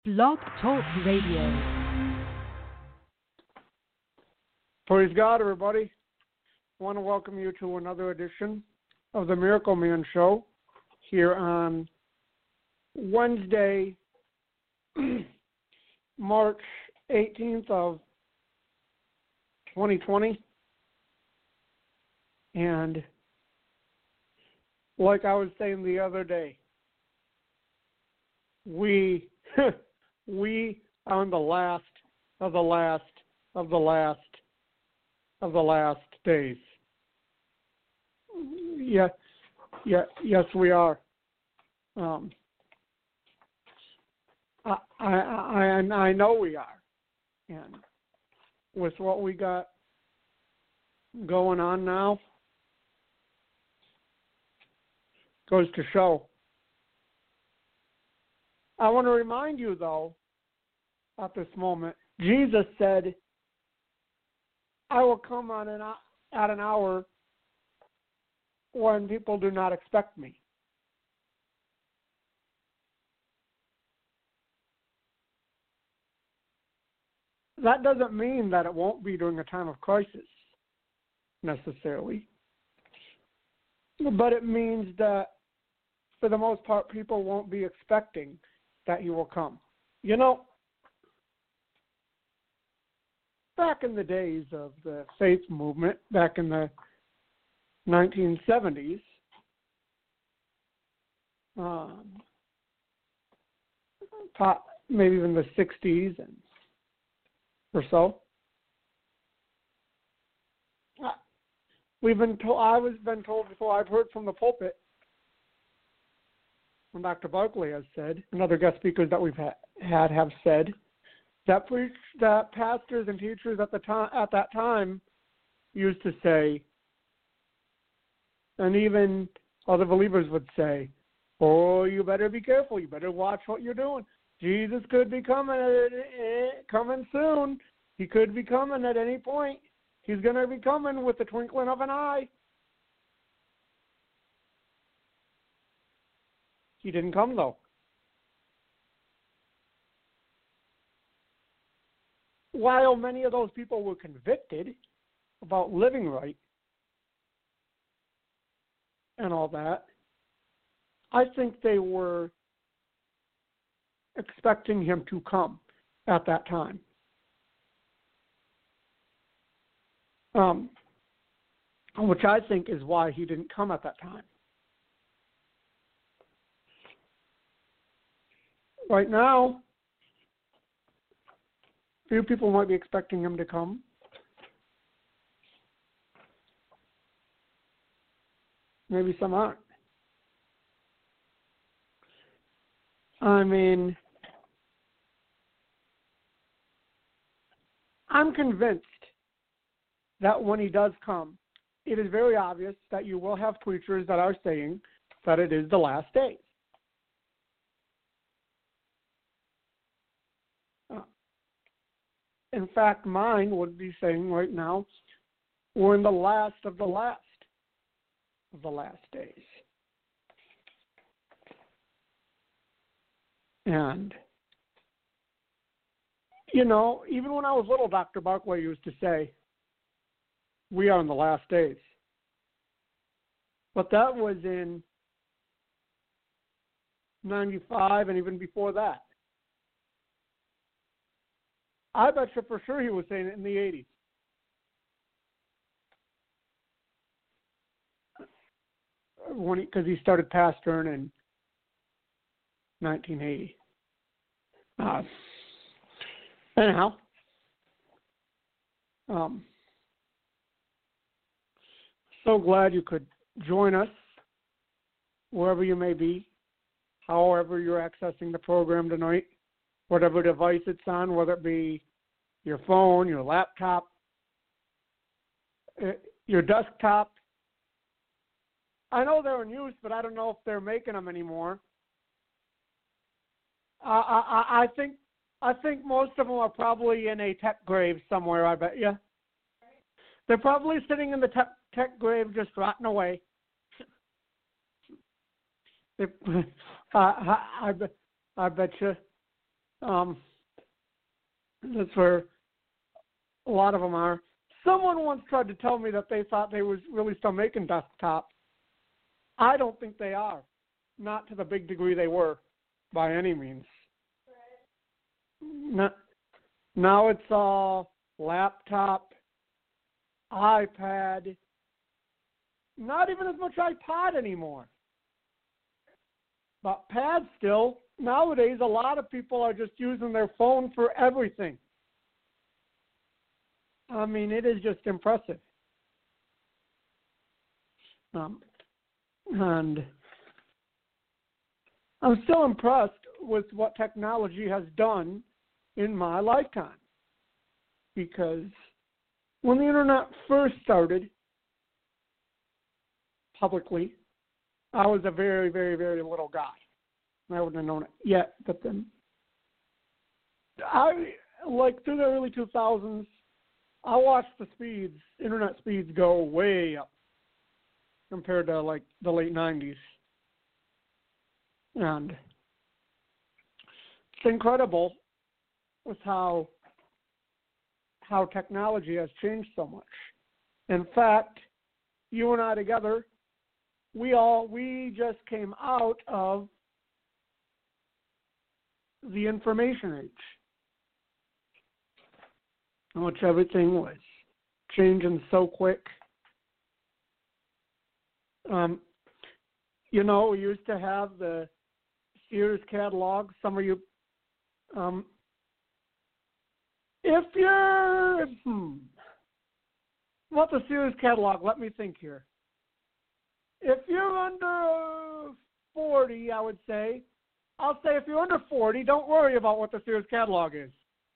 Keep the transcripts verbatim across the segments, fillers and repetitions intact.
Blog Talk Radio. Praise God, everybody. I want to welcome you to another edition of the Miracle Man Show here on Wednesday, March eighteenth of twenty twenty. And like I was saying the other day, we we are on the last of the last of the last of the last days. Yeah, yeah, yes, we are. Um, I, I, I, I know we are, and with what we got going on now, goes to show. I want to remind you, though, at this moment, Jesus said, I will come on an, at an hour when people do not expect me. That doesn't mean that it won't be during a time of crisis, necessarily. But it means that, for the most part, people won't be expecting that he will come. You know, back in the days of the faith movement, back in the nineteen seventies, um, maybe even the sixties and or so, we've been told, I was been told before, I've heard from the pulpit, and Doctor Barkley has said, and other guest speakers that we've ha- had have said, that preach, that pastors and teachers at the time at that time used to say, and even other believers would say, "Oh, you better be careful. You better watch what you're doing. Jesus could be coming at, coming soon. He could be coming at any point. He's going to be coming with the twinkling of an eye." He didn't come, though. While many of those people were convicted about living right and all that, I think they were expecting him to come at that time. Um, which I think is why he didn't come at that time. Right now, few people might be expecting him to come. Maybe some aren't. I mean, I'm convinced that when he does come, it is very obvious that you will have preachers that are saying that it is the last days. In fact, mine would be saying right now, we're in the last of the last of the last days. And, you know, even when I was little, Doctor Barkley used to say, we are in the last days. But that was in ninety-five and even before that. I bet you for sure he was saying it in the eighties. When he, because he started pastoring in nineteen eighty. Uh, anyhow, um, so glad you could join us wherever you may be, however you're accessing the program tonight. Whatever device it's on, whether it be your phone, your laptop, your desktop. I know they're in use, but I don't know if they're making them anymore. Uh, I, I, I think I think most of them are probably in a tech grave somewhere, I bet you. They're probably sitting in the tech, tech grave just rotting away. I, I, I, bet, I bet you Um, that's where a lot of them are. Someone once tried to tell me that they thought they was really still making desktops. I don't think they are. Not to the big degree they were, by any means. Not, now it's all laptop, iPad, not even as much iPod anymore. But pad still. Nowadays, a lot of people are just using their phone for everything. I mean, it is just impressive. Um, and I'm still impressed with what technology has done in my lifetime. Because when the internet first started publicly, I was a very, very, very little guy. I wouldn't have known it yet, but then I, like through the early two thousands, I watched the speeds, internet speeds go way up compared to like the late nineties. And it's incredible with how how technology has changed so much. In fact, you and I together, we all we just came out of the information age, in which everything was changing so quick. Um, you know, we used to have the Sears catalog. Some of you, um, if you're, hmm, what the Sears catalog? Let me think here. If you're under forty, I would say, I'll say if you're under forty, don't worry about what the Sears catalog is.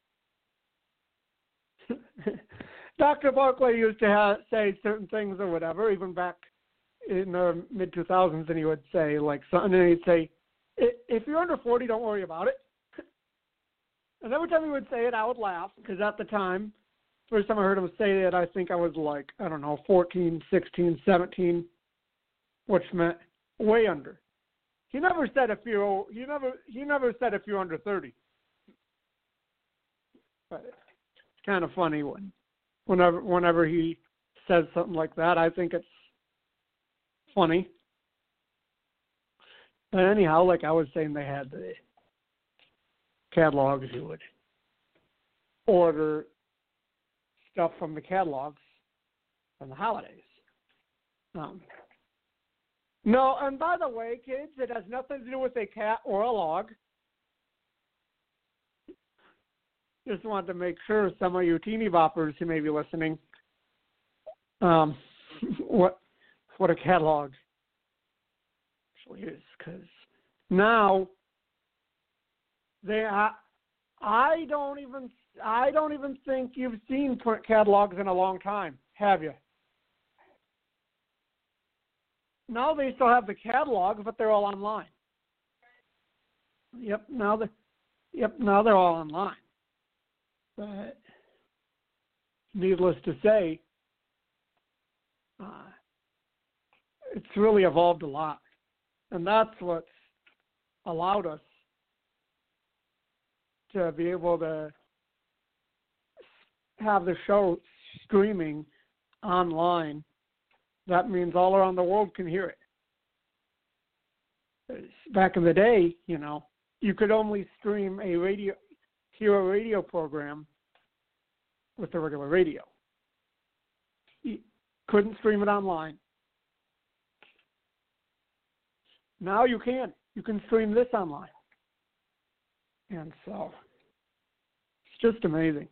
Doctor Barclay used to have, say certain things or whatever, even back in the mid two thousands, and he would say, like, something, and he'd say, if you're under forty, don't worry about it. And every time he would say it, I would laugh, because at the time, first time I heard him say it, I think I was like, I don't know, fourteen, sixteen, seventeen, which meant way under. He never said if you're, he never, he never said if you're under thirty. But it's kind of funny when, whenever, whenever he says something like that, I think it's funny. But anyhow, like I was saying, they had the catalogs. You would order stuff from the catalogs from the holidays. Um, no, and by the way, kids, it has nothing to do with a cat or a log. Just wanted to make sure some of you teeny boppers who may be listening, um, what what a catalog actually is, because now they I, I don't even I don't even think you've seen print catalogs in a long time, have you? Now they still have the catalogs, but they're all online. Yep, now the yep now they're all online. But needless to say, uh, it's really evolved a lot. And that's what's allowed us to be able to have the show streaming online. That means all around the world can hear it. Back in the day, you know, you could only stream a radio, hear a radio program with the regular radio. You couldn't stream it online. Now you can. You can stream this online. And so it's just amazing.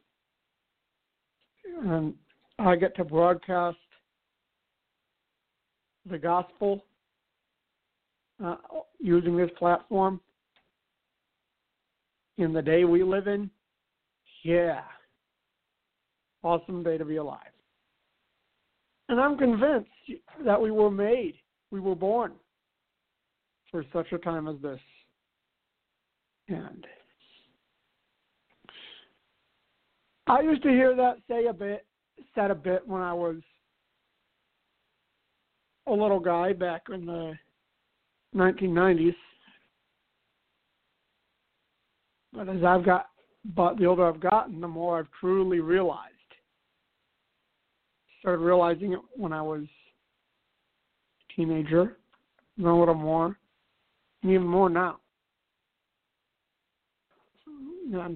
And I get to broadcast the gospel uh, using this platform in the day we live in. Yeah. Awesome day to be alive. And I'm convinced that we were made, we were born for such a time as this. And I used to hear that say a bit, said a bit when I was a little guy back in the nineteen nineties. But as I've got, but the older I've gotten, the more I've truly realized. Started realizing it when I was a teenager, then a little more, and even more now. And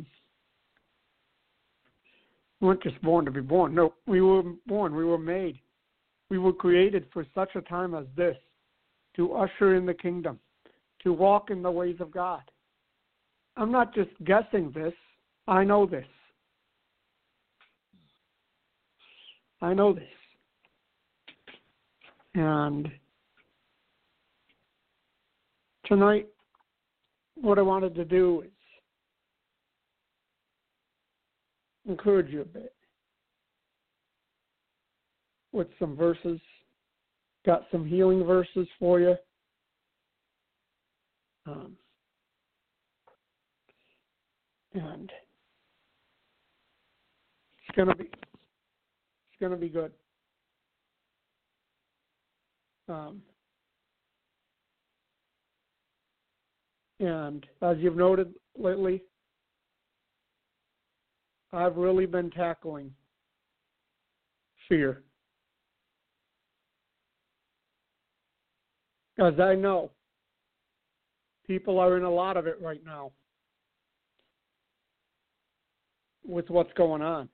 we weren't just born to be born. No, we were born. We were made. We were created for such a time as this, to usher in the kingdom, to walk in the ways of God. I'm not just guessing this. I know this. I know this. And tonight, what I wanted to do is encourage you a bit with some verses. Got some healing verses for you. Um, and it's gonna be it's gonna be good. Um, and as you've noted lately, I've really been tackling fear. As I know, people are in a lot of it right now with what's going on.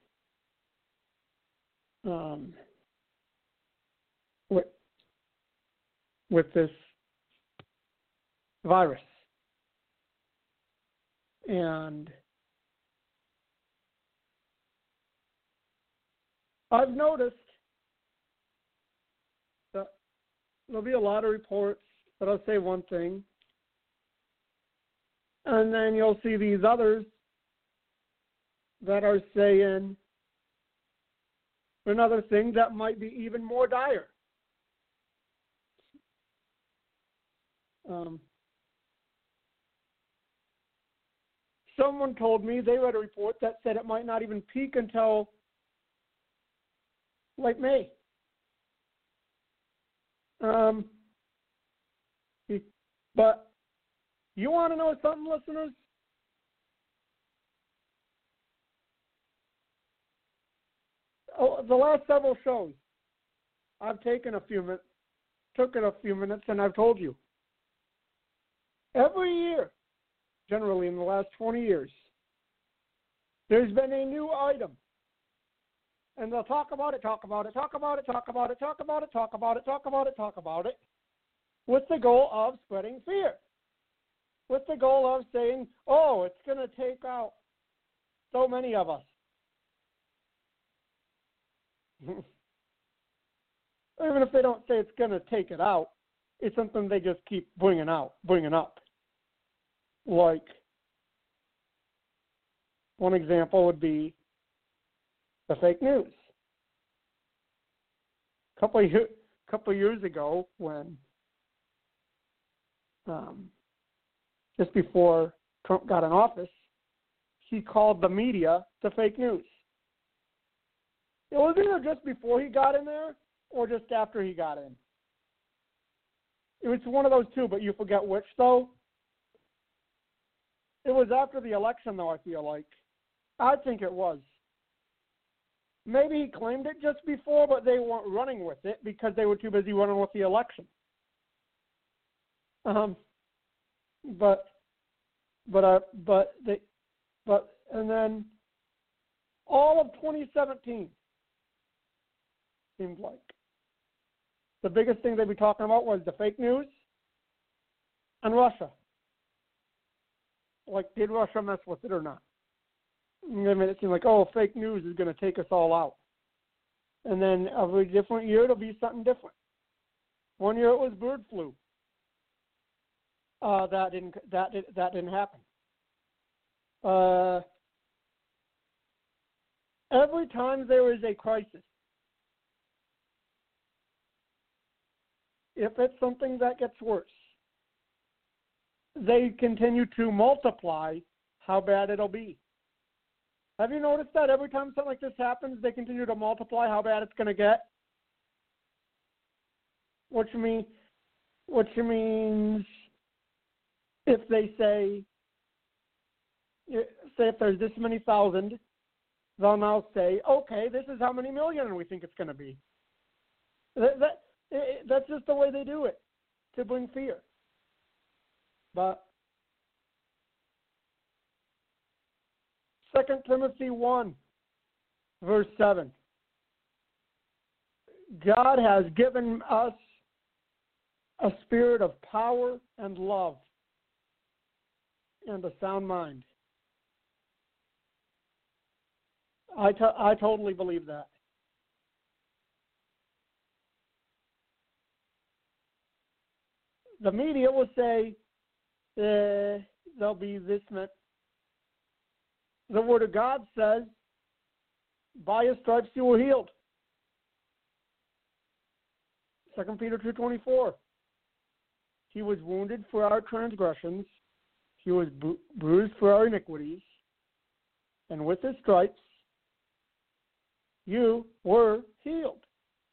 Um, with, with this virus. And I've noticed that there'll be a lot of reports that will say one thing, and then you'll see these others that are saying another thing that might be even more dire. Um, someone told me they read a report that said it might not even peak until late May. Um, but you want to know something, listeners? Oh, the last several shows, I've taken a few minutes, took it a few minutes, and I've told you. Every year, generally in the last twenty years, there's been a new item. And they'll talk about it, talk about it, talk about it, talk about it, talk about it, talk about it, talk about it, talk about it, with the goal of spreading fear. With the goal of saying, oh, it's going to take out so many of us. Even if they don't say it's going to take it out, it's something they just keep bringing out, bringing up. Like, one example would be the fake news. A couple of, year, couple of years ago, when um, just before Trump got in office, he called the media the fake news. It was either just before he got in there or just after he got in. It was one of those two, but you forget which, though. It was after the election, though, I feel like. I think it was. Maybe he claimed it just before, but they weren't running with it because they were too busy running with the election. Um, but, but, uh, but they, but, and then all of twenty seventeen seemed like the biggest thing they'd be talking about was the fake news and Russia. Like, did Russia mess with it or not? And then it seemed like, oh, fake news is going to take us all out. And then every different year, it'll be something different. One year it was bird flu. Uh, that didn't that did, that didn't happen. Uh, every time there is a crisis, if it's something that gets worse, they continue to multiply how bad it'll be. Have you noticed that every time something like this happens, they continue to multiply how bad it's going to get? Which mean, which means if they say say if there's this many thousand, they'll now say, okay, this is how many million we think it's going to be. That, that it, that's just the way they do it, to bring fear. But Second Timothy one, verse seven. God has given us a spirit of power and love and a sound mind. I, to- I totally believe that. The media will say uh, there'll be this much. The Word of God says, by His stripes you were healed. Second Peter two twenty-four. He was wounded for our transgressions. He was bru- bruised for our iniquities. And with His stripes, you were healed.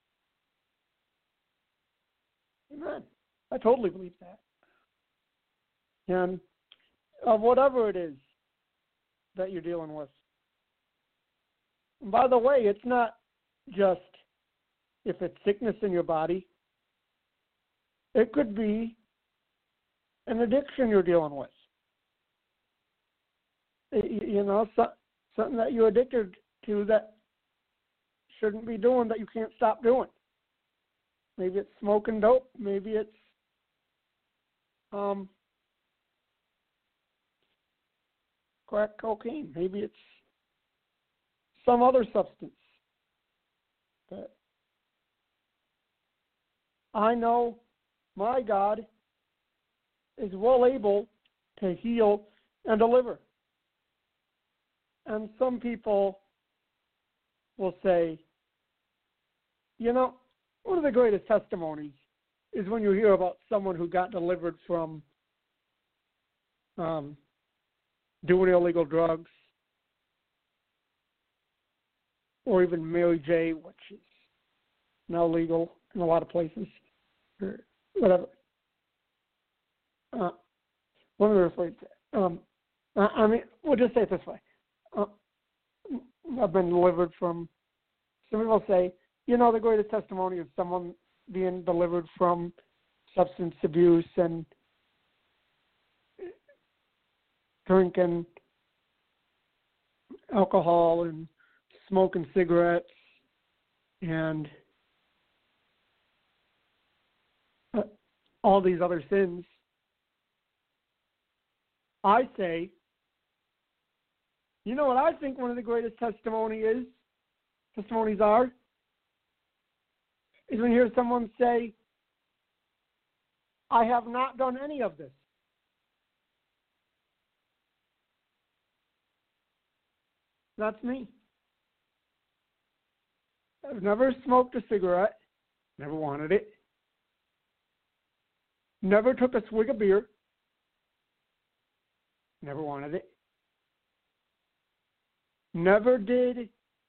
Amen. I totally believe that. And of whatever it is that you're dealing with. And by the way, it's not just if it's sickness in your body. It could be an addiction you're dealing with. You know, something that you're addicted to that shouldn't be doing that you can't stop doing. Maybe it's smoking dope. Maybe it's um, crack cocaine. Maybe it's some other substance. But I know my God is well able to heal and deliver. And some people will say, you know, one of the greatest testimonies is when you hear about someone who got delivered from um, doing illegal drugs, or even Mary J., which is now legal in a lot of places, or whatever. Uh, one of the referred to. Um, I, I mean, we'll just say it this way. Uh, I've been delivered from, some people say, you know, the greatest testimony is someone being delivered from substance abuse and drinking alcohol and smoking cigarettes and uh, all these other sins. I say, you know what I think one of the greatest testimony is, testimonies are, is when you hear someone say, I have not done any of this. That's me. I've never smoked a cigarette, never wanted it, never took a swig of beer, never wanted it, never did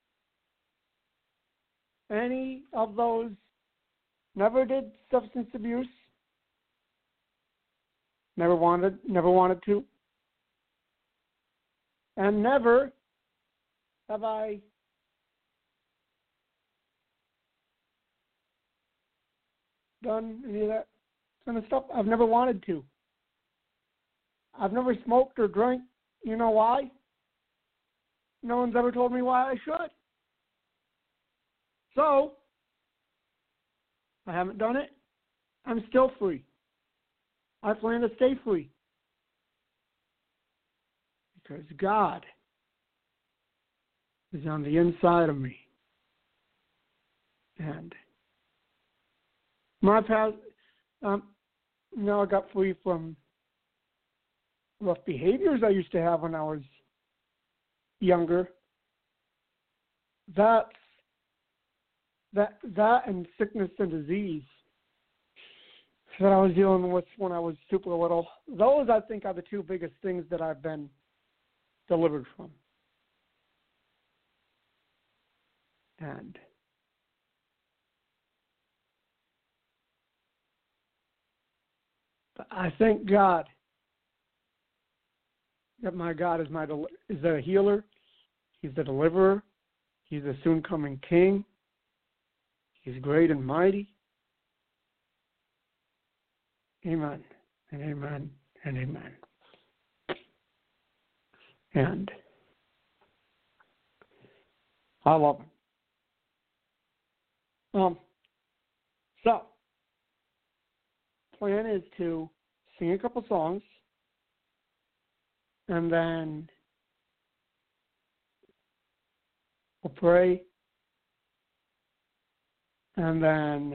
any of those, never did substance abuse, never wanted, never wanted to, and never have I done any of that kind of stuff. I've never wanted to. I've never smoked or drank. You know why? No one's ever told me why I should. So, I haven't done it. I'm still free. I plan to stay free. Because God is on the inside of me. And my past, um, you know, I got free from rough behaviors I used to have when I was younger. That's, that, that and sickness and disease that I was dealing with when I was super little. Those, I think, are the two biggest things that I've been delivered from. And I thank God that my God is my del- is a healer. He's the deliverer. He's a soon-coming king. He's great and mighty. Amen and amen and amen. And I love him. Um, so, plan is to sing a couple songs and then we'll pray and then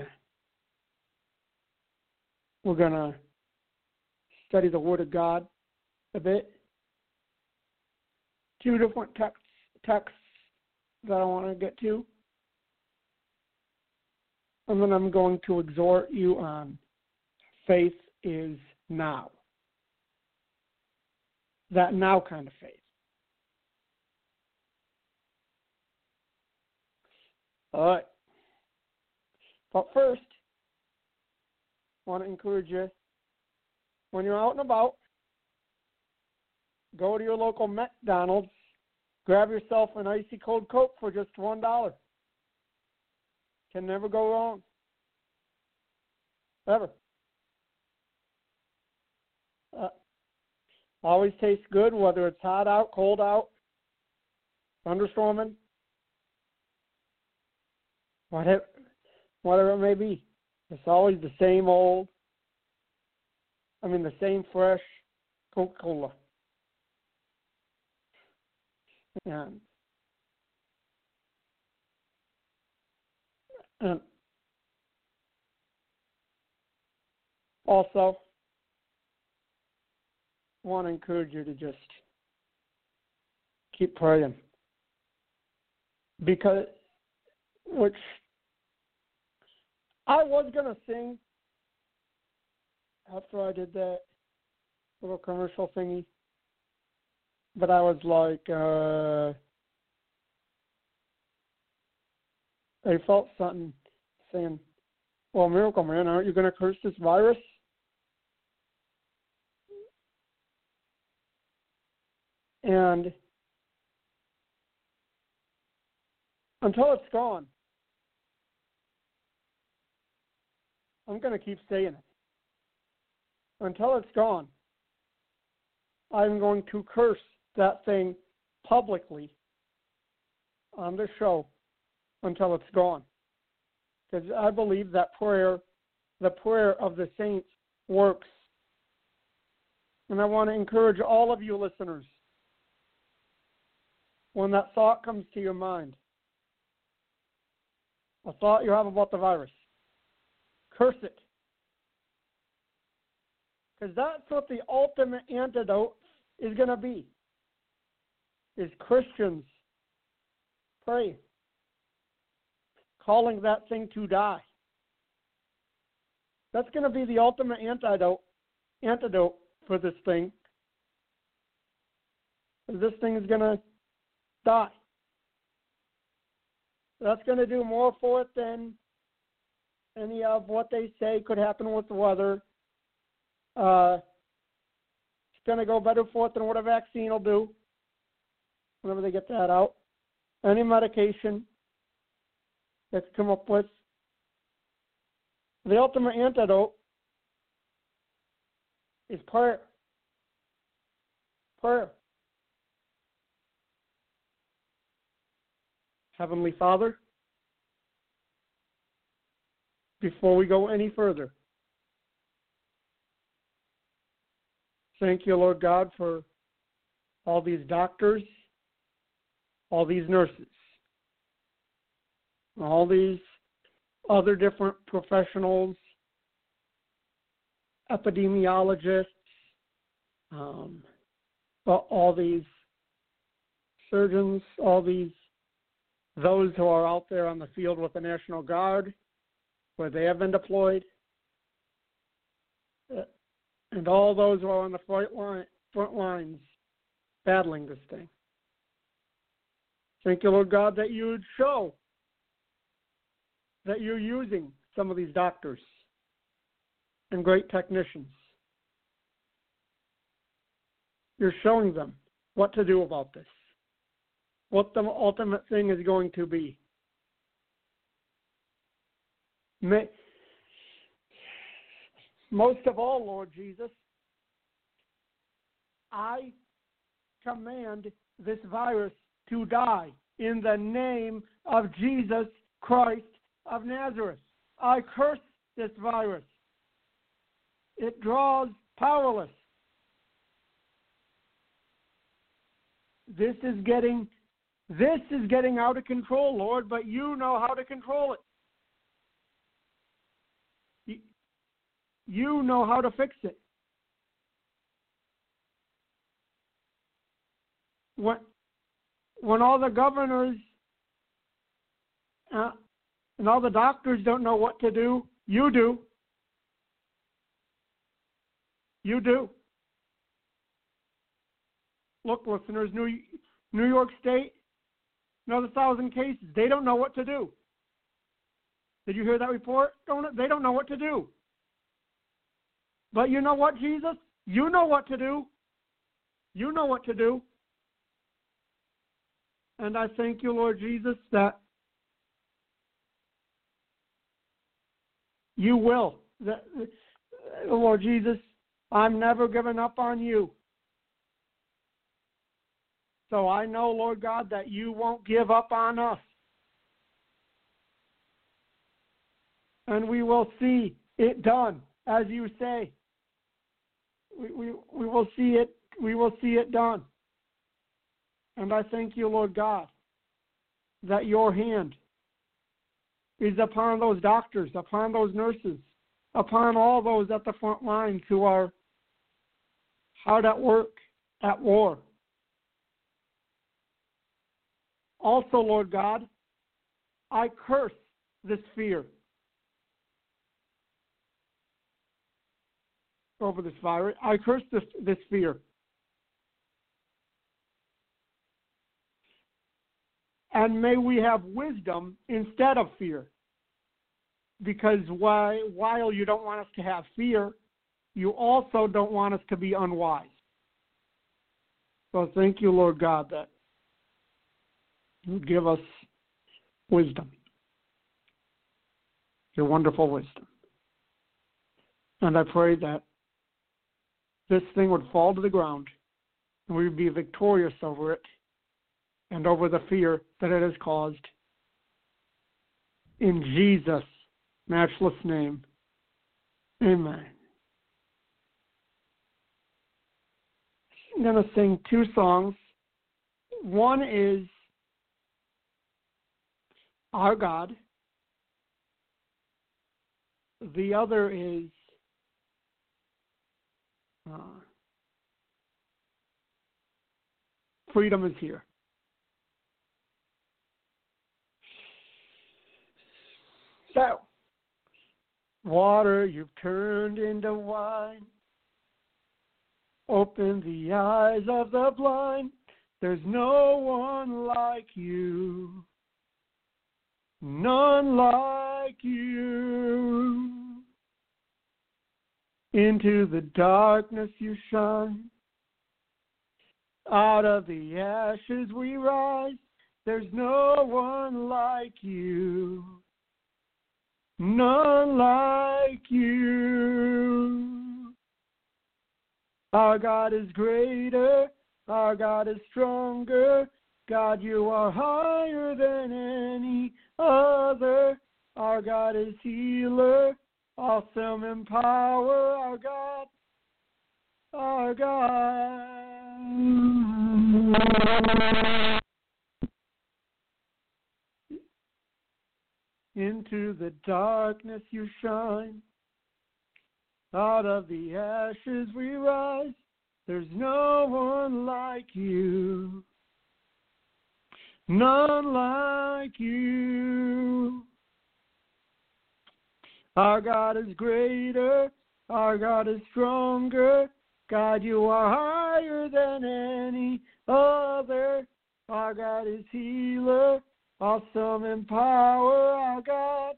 we're going to study the Word of God a bit. Two different texts, texts that I want to get to. And then I'm going to exhort you on faith is now. That now kind of faith. All right. But first, I want to encourage you, when you're out and about, go to your local McDonald's, grab yourself an icy cold Coke for just one dollar. Can never go wrong. Ever. Uh, always tastes good, whether it's hot out, cold out, thunderstorming, whatever, whatever it may be. It's always the same old, I mean the same fresh Coca-Cola. And, and also, I want to encourage you to just keep praying. Because, which I was going to sing after I did that little commercial thingy, but I was like, uh, I felt something saying, well, Miracle Man, aren't you going to curse this virus? And until it's gone, I'm going to keep saying it. Until it's gone, I'm going to curse that thing publicly on the show until it's gone. Because I believe that prayer, the prayer of the saints, works. And I want to encourage all of you listeners, when that thought comes to your mind, a thought you have about the virus, curse it. Because that's what the ultimate antidote is going to be, is Christians praying, calling that thing to die. That's going to be the ultimate antidote, antidote for this thing. This thing is going to die. That's going to do more for it than any of what they say could happen with the weather. Uh, it's going to go better for it than what a vaccine will do whenever they get that out. Any medication that's come up with. The ultimate antidote is prayer. Prayer. Heavenly Father, before we go any further, thank you, Lord God, for all these doctors, all these nurses, all these other different professionals, epidemiologists, um, all these surgeons, all these, those who are out there on the field with the National Guard, where they have been deployed, and all those who are on the front, line, front lines battling this thing. Thank you, Lord God, that you would show that you're using some of these doctors and great technicians You're showing them what to do about this, what the ultimate thing is going to be. May, most of all, Lord Jesus, I command this virus to die in the name of Jesus Christ of Nazareth. I curse this virus. It draws powerless. This is getting this is getting out of control, Lord, but you know how to control it. You, you know how to fix it. When, when all the governors uh, and all the doctors don't know what to do, you do. You do. Look, listeners, New, New York State, another thousand cases. They don't know what to do. Did you hear that report? Don't, they don't know what to do. But you know what, Jesus? You know what to do. You know what to do. And I thank you, Lord Jesus, that you will. That, Lord Jesus, I'm never giving up on you. So I know, Lord God, that you won't give up on us. And we will see it done, as you say. We, we, we will see it, we will see it done. And I thank you, Lord God, that your hand is upon those doctors, upon those nurses, upon all those at the front lines who are hard at work, at war. Also, Lord God, I curse this fear over this virus. I curse this, this fear. And may we have wisdom instead of fear. Because why, while you don't want us to have fear, you also don't want us to be unwise. So thank you, Lord God, that you give us wisdom, your wonderful wisdom. And I pray that this thing would fall to the ground and we would be victorious over it and over the fear that it has caused. In Jesus' matchless name, amen. I'm going to sing two songs. One is Our God. The other is uh, Freedom is Here. So, water you've turned into wine. Open the eyes of the blind. There's no one like you. None like you. Into the darkness you shine. Out of the ashes we rise. There's no one like you. None like you. Our God is greater. Our God is stronger. God, you are higher than any other. Our God is healer, awesome in power. Our God, our God. Into the darkness you shine. Out of the ashes we rise. There's no one like you. None like you. Our God is greater. Our God is stronger. God, you are higher than any other. Our God is healer, awesome in power. Our God,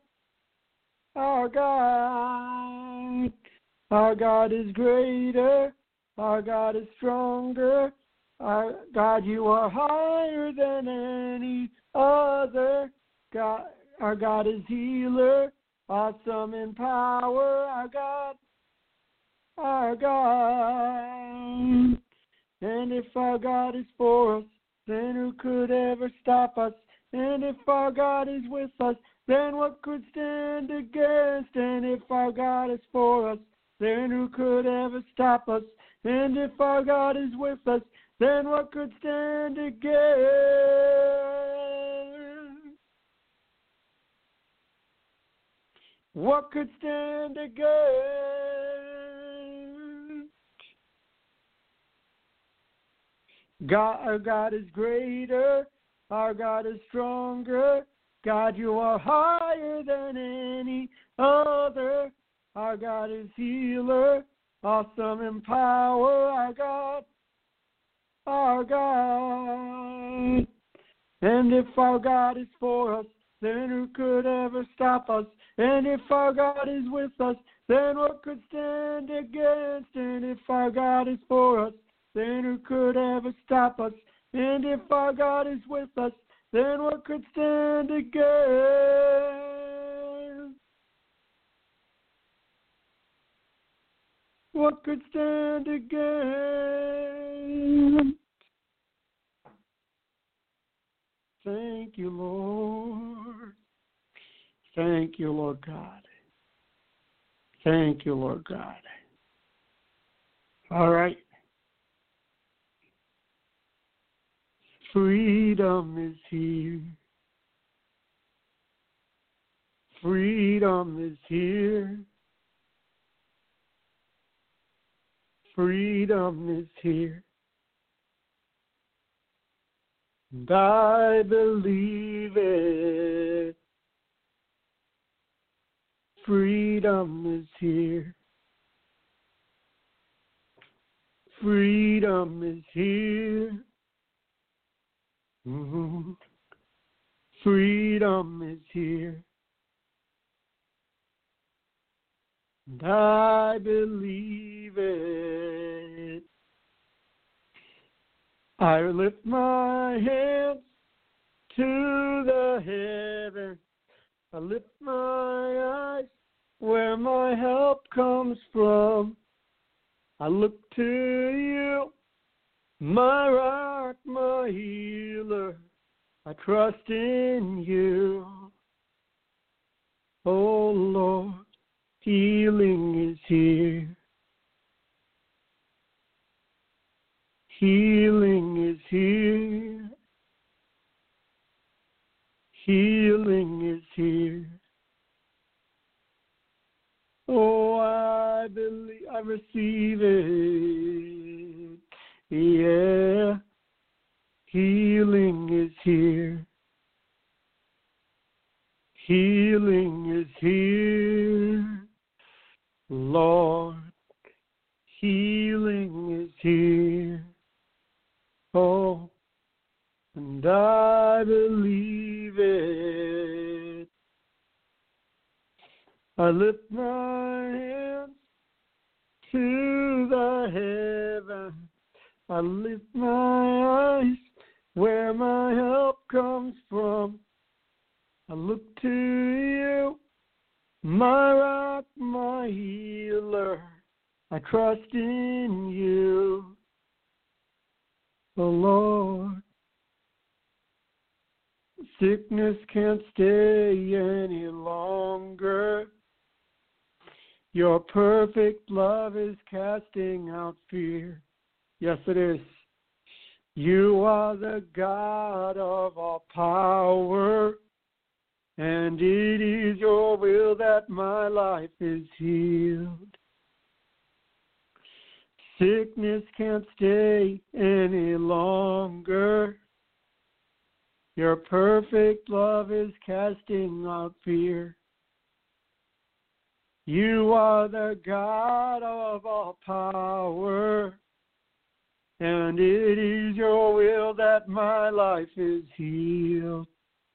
our God, our God is greater. Our God is stronger. Our God, you are higher than any other. God, our God is healer, awesome in power. Our God, our God. And if our God is for us, then who could ever stop us? And if our God is with us, then what could stand against? And if our God is for us, then who could ever stop us? And if our God is with us, then what could stand against? What could stand against? God, our God is greater. Our God is stronger. God, you are higher than any other. Our God is healer, awesome in power. Our God, our God. And if our God is for us, then who could ever stop us? And if our God is with us, then what could stand against? And if our God is for us, then who could ever stop us? And if our God is with us, then what could stand against? What could stand against? Thank you, Lord. Thank you, Lord God. Thank you, Lord God. All right. Freedom is here. Freedom is here. Freedom is here. And I believe it. Freedom is here. Freedom is here. Mm-hmm. Freedom is here. And I believe it. I lift my hands to the heavens. I lift my eyes where my help comes from. I look to you, my rock, my healer. I trust in you. Oh Lord, healing is here. Healing is here. Healing is here. Oh, I believe, I receive it. Yeah. Healing is here. Healing is here. Lord, healing is here. Oh, and I believe it. I lift my hands to the heavens. I lift my eyes where my help comes from. I look to you, my rock, my healer. I trust in you, oh Lord. Sickness can't stay any longer. Your perfect love is casting out fear. Yes, it is. You are the God of all power, and it is your will that my life is healed. Sickness can't stay any longer. Your perfect love is casting out fear. You are the God of all power, and it is your will that my life is healed.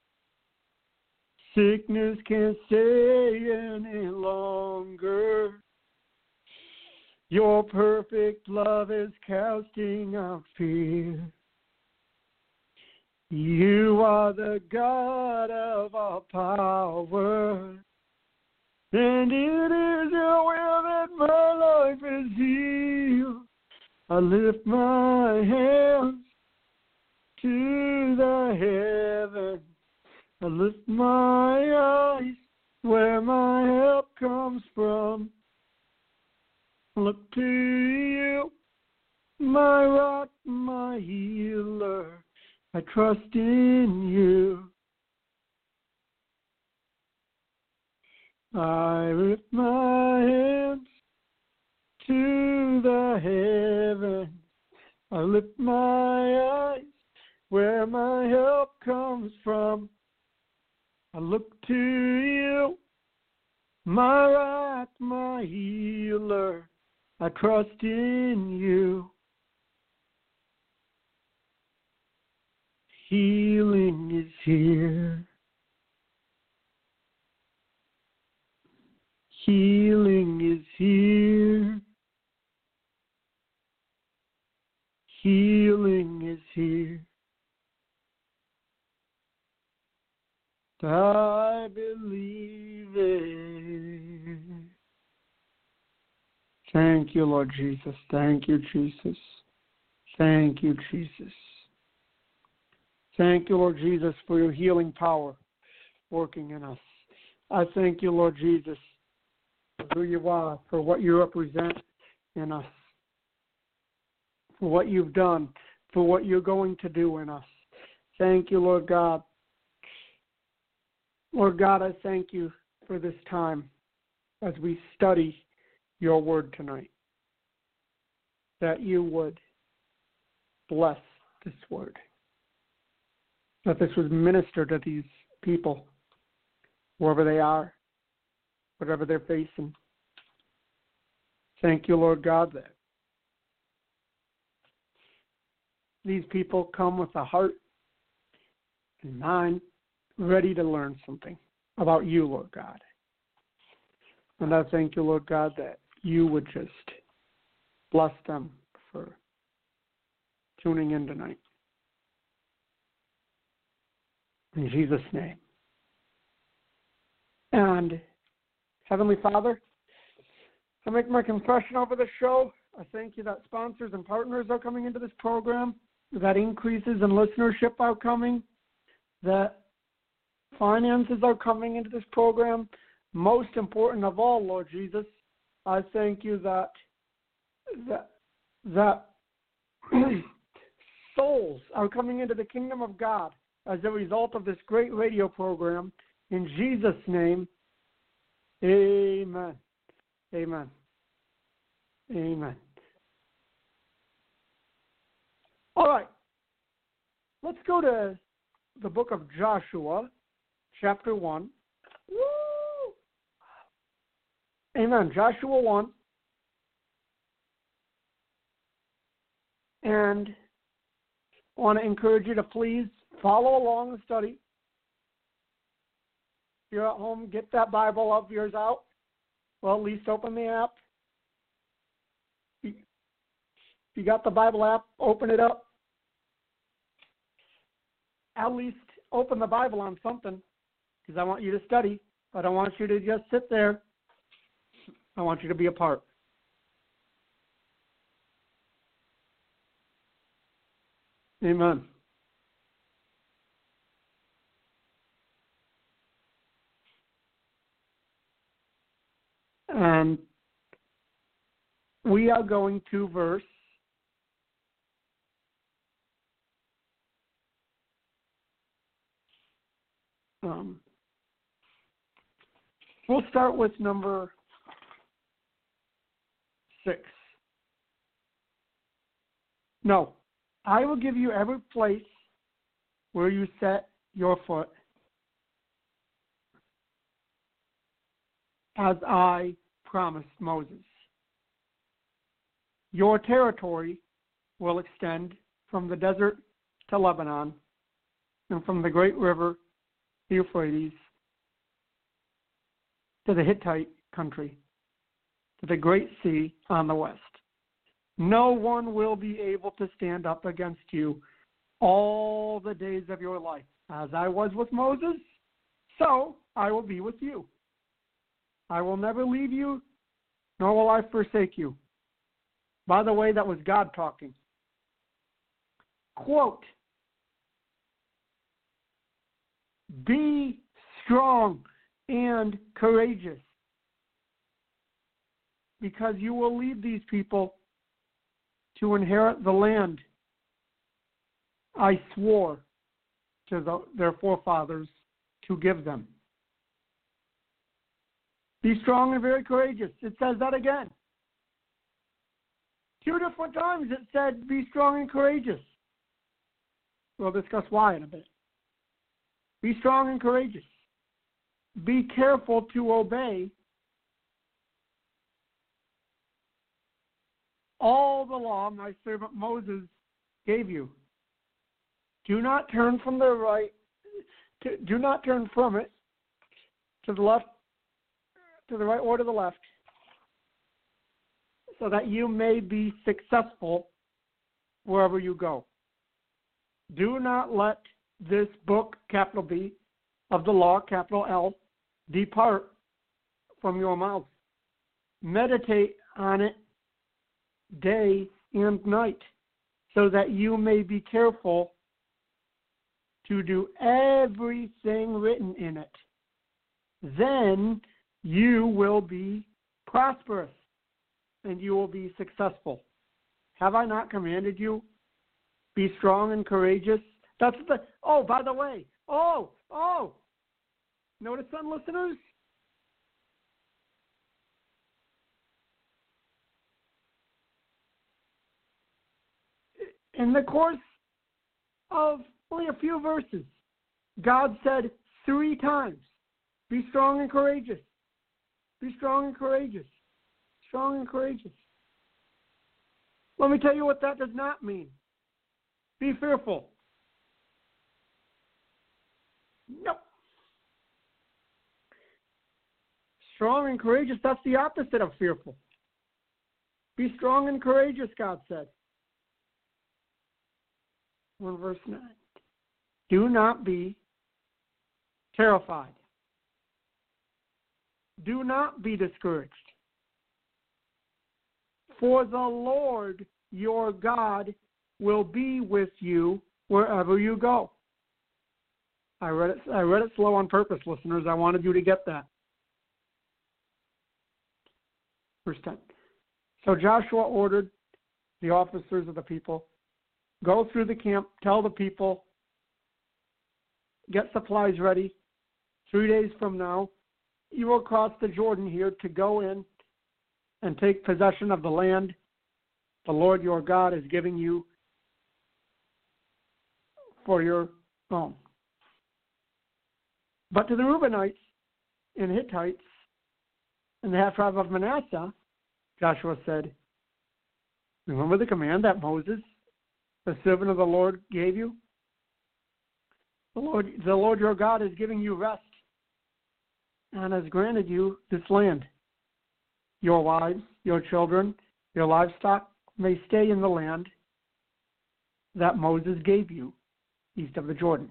Sickness can't stay any longer. Your perfect love is casting out fear. You are the God of all power, and it is your will that my life is healed. I lift my hands to the heavens. I lift my eyes where my help comes from. Look to you, my rock, my healer. I trust in you. I lift my hands to the heavens. I lift my eyes where my help comes from. I look to you, my rock, my healer. I trust in you. Healing is here. Healing is here. Healing is here. I believe it. Thank you, Lord Jesus. Thank you, Jesus. Thank you, Jesus. Thank you, Lord Jesus, for your healing power working in us. I thank you, Lord Jesus, for who you are, for what you represent in us, for what you've done, for what you're going to do in us. Thank you, Lord God. Lord God, I thank you for this time as we study your word tonight, that you would bless this word, that this would minister to these people, wherever they are, whatever they're facing. Thank you, Lord God, that these people come with a heart and mind ready to learn something about you, Lord God. And I thank you, Lord God, that you would just bless them for tuning in tonight. In Jesus' name. And Heavenly Father, I make my confession over the show. I thank you that sponsors and partners are coming into this program, that increases in listenership are coming, that finances are coming into this program. Most important of all, Lord Jesus, I thank you that that that souls are coming into the kingdom of God as a result of this great radio program. In Jesus' name, amen. Amen. Amen. All right. Let's go to the book of Joshua, chapter one. Woo! Amen. Joshua one. And I want to encourage you to please follow along the study. If you're at home, get that Bible of yours out. Well, at least open the app. If you got the Bible app, open it up. At least open the Bible on something, because I want you to study. I don't want you to just sit there. I want you to be a part. Amen. And we are going to verse um, we'll start with number six. No, I will give you every place where you set your foot, as I promised Moses. Your territory will extend from the desert to Lebanon, and from the great river, the Euphrates, to the Hittite country, with a great sea on the west. No one will be able to stand up against you all the days of your life. As I was with Moses, so I will be with you. I will never leave you, nor will I forsake you. By the way, that was God talking. Quote, be strong and courageous, because you will lead these people to inherit the land I swore to the, their forefathers to give them. Be strong and very courageous. It says that again. Two different times it said, be strong and courageous. We'll discuss why in a bit. Be strong and courageous. Be careful to obey all the law my servant Moses gave you. Do not turn from the right, to, do not turn from it to the left, to the right or to the left, so that you may be successful wherever you go. Do not let this book, capital B, of the law, capital L, depart from your mouth. Meditate on it day and night, so that you may be careful to do everything written in it. Then you will be prosperous and you will be successful. Have I not commanded you? Be strong and courageous. That's the, oh, by the way, oh, oh, notice some listeners? In the course of only a few verses, God said three times, be strong and courageous. Be strong and courageous. Strong and courageous. Let me tell you what that does not mean. Be fearful. Nope. Strong and courageous, that's the opposite of fearful. Be strong and courageous, God said. one verse nine. Do not be terrified. Do not be discouraged. For the Lord your God will be with you wherever you go. I read it, I read it slow on purpose, listeners. I wanted you to get that. Verse ten. So Joshua ordered the officers of the people, go through the camp, tell the people, get supplies ready. Three days from now, you will cross the Jordan here to go in and take possession of the land the Lord your God is giving you for your own. But to the Reubenites and Hittites and the half tribe of Manasseh, Joshua said, remember the command that Moses, the servant of the Lord, gave you? The Lord, the Lord your God is giving you rest and has granted you this land. Your wives, your children, your livestock may stay in the land that Moses gave you east of the Jordan.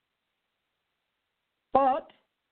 But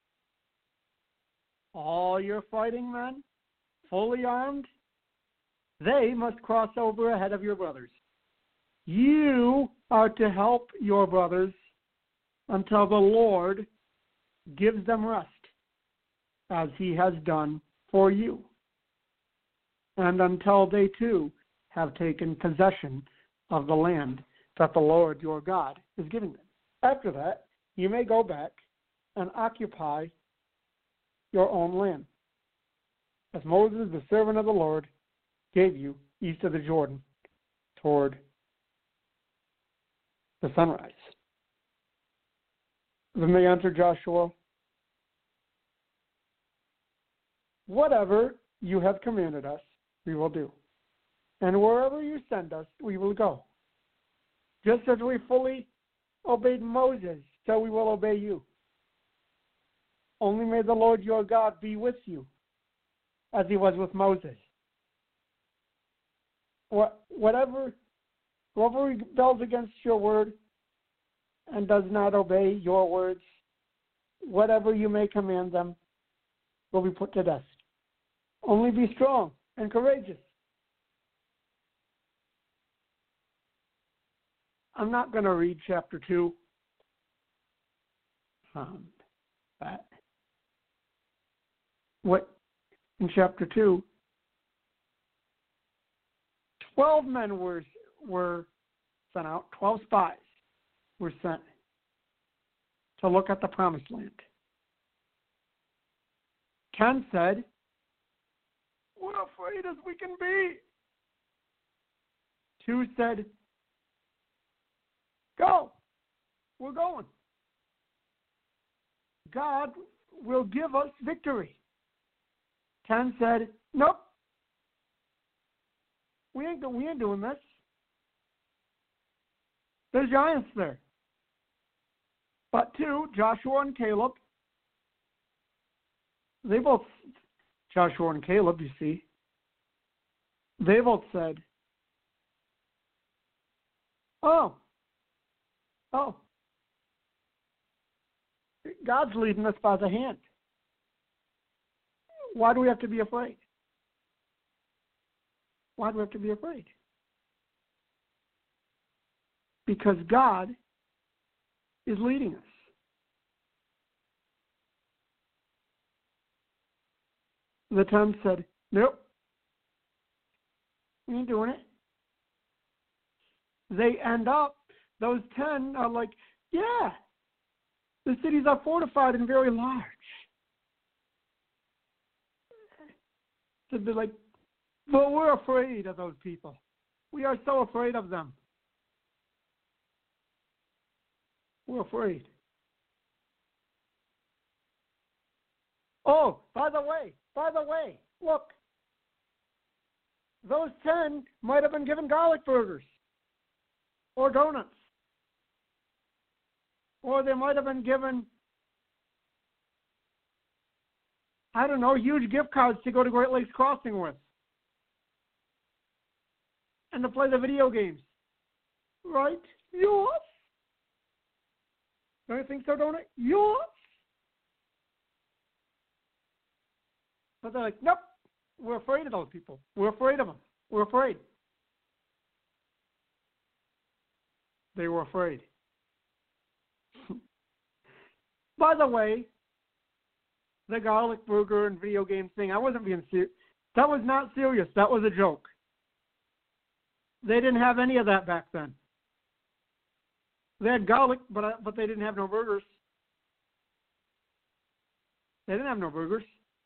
all your fighting men, fully armed, they must cross over ahead of your brothers. You are to help your brothers until the Lord gives them rest, as he has done for you, and until they too have taken possession of the land that the Lord your God is giving them. After that, you may go back and occupy your own land, as Moses, the servant of the Lord, gave you east of the Jordan toward the sunrise. Then they answered Joshua, whatever you have commanded us, we will do. And wherever you send us, we will go. Just as we fully obeyed Moses, so we will obey you. Only may the Lord your God be with you, as he was with Moses. what, whatever, whoever rebels against your word and does not obey your words, whatever you may command them, will be put to death. Only be strong and courageous. I'm not going to read chapter two. Um, but what in chapter two, twelve men were were sent out. Twelve spies were sent to look at the promised land. Ten said, "We're afraid as we can be." Two said, "Go, we're going. God will give us victory." Ten said, "Nope, we ain't we ain't doing this. There's giants there." But two, Joshua and Caleb, they both, Joshua and Caleb, you see, they both said, "Oh, oh, God's leading us by the hand. Why do we have to be afraid? Why do we have to be afraid? Because God is leading us." The ten said, "Nope, we ain't doing it." They end up, those ten are like, "Yeah, the cities are fortified and very large." So they're like, "But we're afraid of those people. We are so afraid of them. We're afraid." Oh, by the way, by the way, look. Those ten might have been given garlic burgers or donuts. Or they might have been given, I don't know, huge gift cards to go to Great Lakes Crossing with. And to play the video games. Right? Yes. Don't you think so, don't it? Yes. But they're like, "Nope, we're afraid of those people. We're afraid of them. We're afraid." They were afraid. By the way, the garlic burger and video game thing, I wasn't being serious. That was not serious. That was a joke. They didn't have any of that back then. They had garlic, but uh, but they didn't have no burgers. They didn't have no burgers.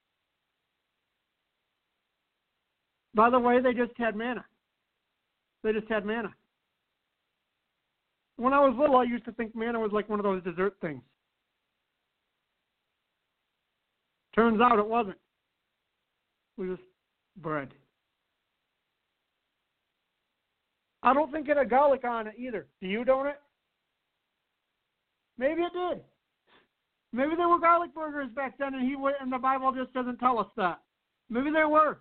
By the way, they just had manna. They just had manna. When I was little, I used to think manna was like one of those dessert things. Turns out it wasn't. It was just bread. I don't think it had garlic on it either. Do you, don't it? Maybe it did. Maybe there were garlic burgers back then, and he went, and the Bible just doesn't tell us that. Maybe there were.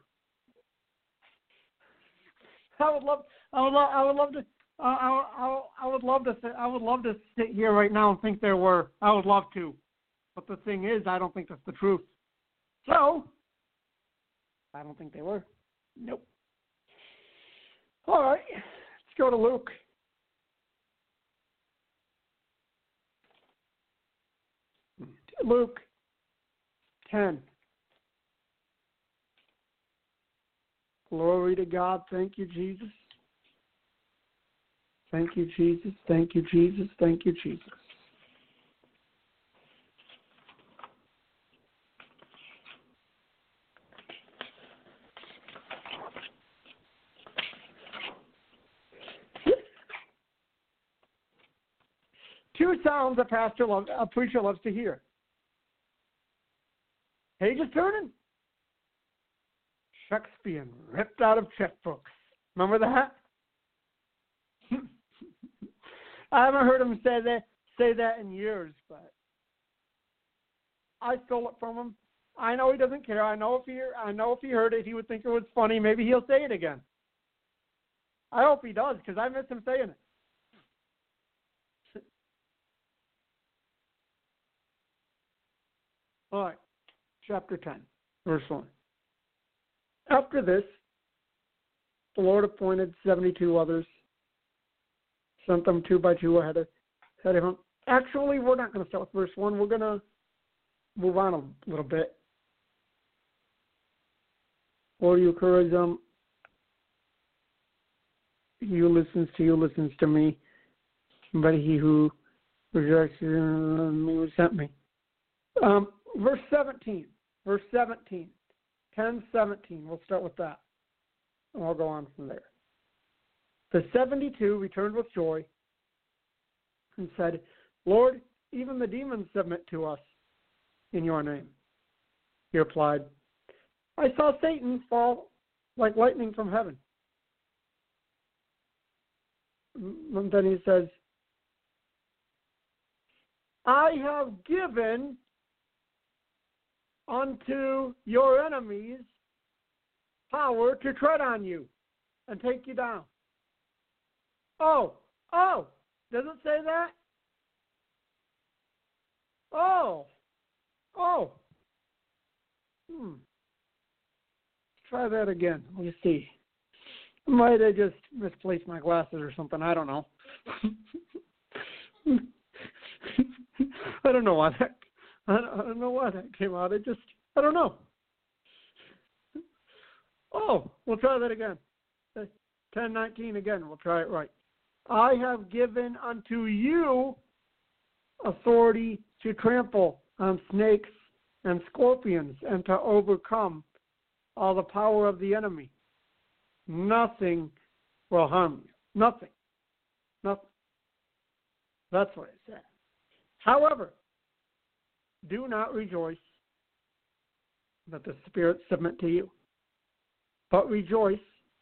I would love. I would love. I would love to. Uh, I, I, I would love to. I would love to sit here right now and think there were. I would love to, but the thing is, I don't think that's the truth. So, I don't think they were. Nope. All right, let's go to Luke. Luke ten. Glory to God. Thank you, Jesus. Thank you, Jesus. Thank you, Jesus. Thank you, Jesus. Two sounds a pastor loves, a preacher loves to hear. Page is turning. Checks being ripped out of checkbooks. Remember that? I haven't heard him say that say that in years, but I stole it from him. I know he doesn't care. I know if he I know if he heard it, he would think it was funny. Maybe he'll say it again. I hope he does, because I miss him saying it. All right, chapter ten, verse one. After this, the Lord appointed seventy-two others, sent them two by two ahead of, ahead of him. Actually, we're not going to start with verse one. We're going to move on a little bit. Or you encourage them. He who listens to you listens to me, but he who rejects me who sent me. Um, verse seventeen. Verse seventeen. ten seventeen. We'll start with that. And we'll go on from there. The seventy-two returned with joy and said, Lord, even the demons submit to us in your name. He replied, I saw Satan fall like lightning from heaven. And then he says, I have given unto your enemies power to tread on you and take you down. Oh, oh, does it say that? Oh, oh. Hmm. Try that again. Let me see. Might have just misplaced my glasses or something. I don't know. I don't know why that. I don't, I don't know why that came out. It just. I don't know. Oh, we'll try that again. ten nineteen again. We'll try it right. I have given unto you authority to trample on snakes and scorpions and to overcome all the power of the enemy. Nothing will harm you. Nothing. Nothing. That's what it said. However, do not rejoice that the spirits submit to you, but rejoice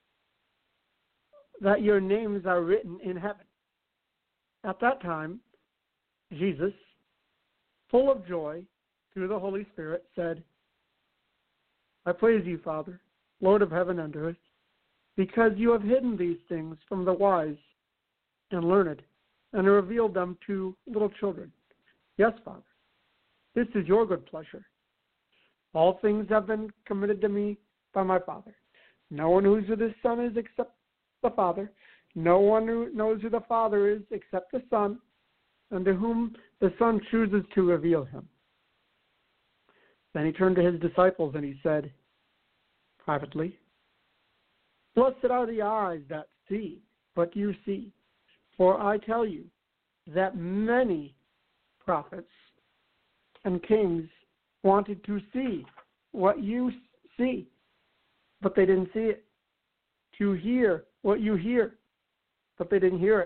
that your names are written in heaven. At that time, Jesus, full of joy through the Holy Spirit, said, I praise you, Father, Lord of heaven and earth, because you have hidden these things from the wise and learned and revealed them to little children. Yes, Father, this is your good pleasure. All things have been committed to me by my Father. No one who knows who the Son is except the Father. No one who knows who the Father is except the Son, and to whom the Son chooses to reveal him. Then he turned to his disciples and he said, privately, blessed are the eyes that see what you see, for I tell you that many prophets and kings wanted to see what you see, but they didn't see it. To hear what you hear, but they didn't hear it.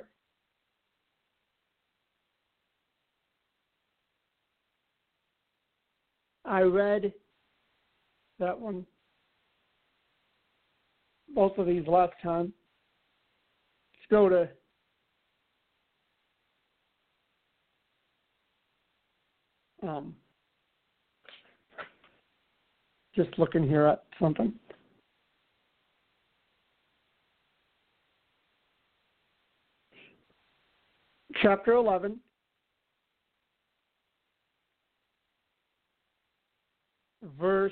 I read that one, both of these last time. Let's go to um, just looking here at something. Chapter eleven, verse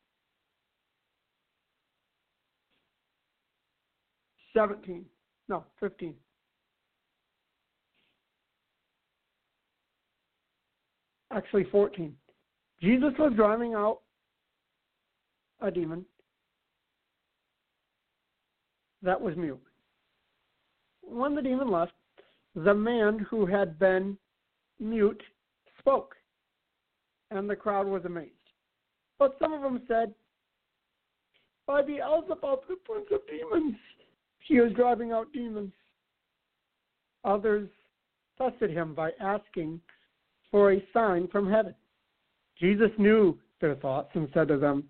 seventeen. No, fifteen. Actually, fourteen. Jesus was driving out a demon that was mute. When the demon left, the man who had been mute spoke, and the crowd was amazed. But some of them said, by Beelzebub, the prince of demons, he is driving out demons. Others tested him by asking for a sign from heaven. Jesus knew their thoughts and said to them,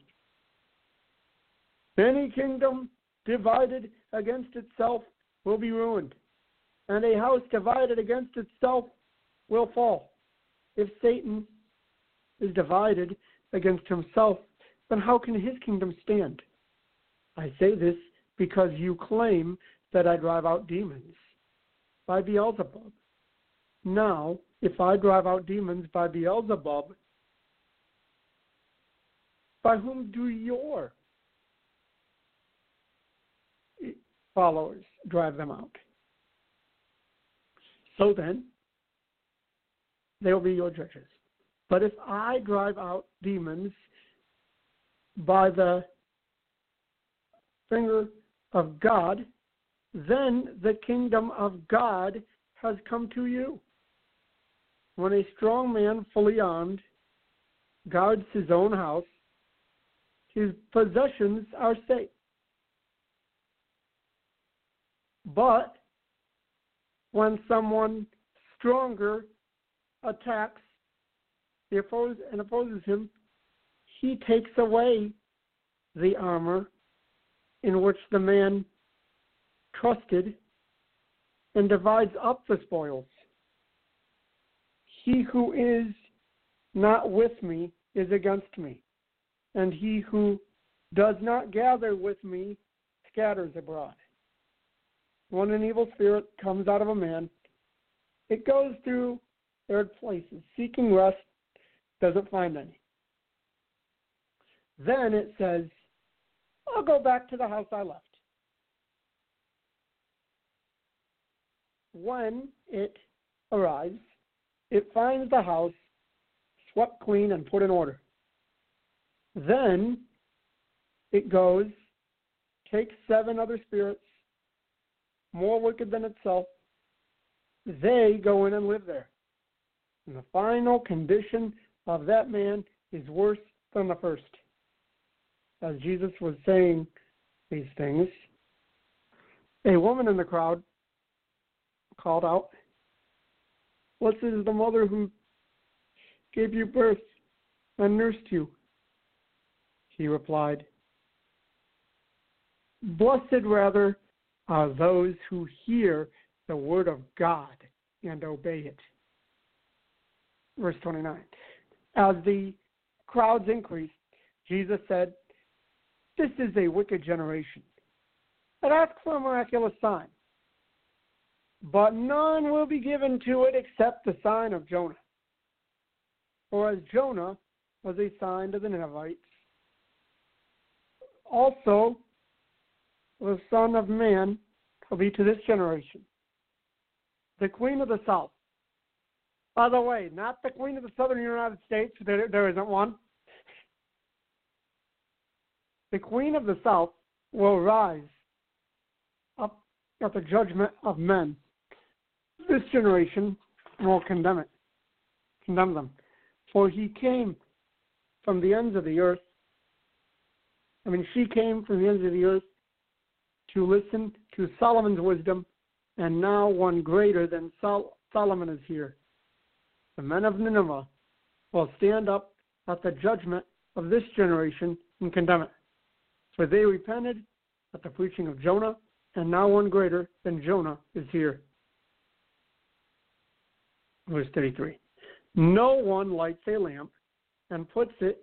any kingdom divided against itself will be ruined, and a house divided against itself will fall. If Satan is divided against himself, then how can his kingdom stand? I say this because you claim that I drive out demons by Beelzebub. Now, if I drive out demons by Beelzebub, by whom do your followers drive them out? So then, they will be your judges. But if I drive out demons by the finger of God, then the kingdom of God has come to you. When a strong man, fully armed, guards his own house, his possessions are safe. But when someone stronger attacks the oppose, and opposes him, he takes away the armor in which the man trusted and divides up the spoils. He who is not with me is against me, and he who does not gather with me scatters abroad. When an evil spirit comes out of a man, it goes through arid places, seeking rest, doesn't find any. Then it says, I'll go back to the house I left. When it arrives, it finds the house swept clean and put in order. Then it goes, takes seven other spirits, more wicked than itself. They go in and live there. And the final condition of that man is worse than the first. As Jesus was saying these things, a woman in the crowd called out, "Blessed is the mother who gave you birth and nursed you." He replied, "Blessed rather are those who hear the word of God and obey it." Verse twenty-nine. As the crowds increased, Jesus said, "This is a wicked generation. It asks for a miraculous sign, but none will be given to it except the sign of Jonah. For as Jonah was a sign to the Ninevites, also the Son of Man will be to this generation. The Queen of the South." By the way, not the Queen of the Southern United States, there, there isn't one. The Queen of the South will rise up at the judgment of men. This generation will condemn it, condemn them. For he came from the ends of the earth. I mean, she came from the ends of the earth to listen to Solomon's wisdom, and now one greater than Sol- Solomon is here. The men of Nineveh will stand up at the judgment of this generation and condemn it. For they repented at the preaching of Jonah, and now one greater than Jonah is here. Verse thirty-three. No one lights a lamp and puts it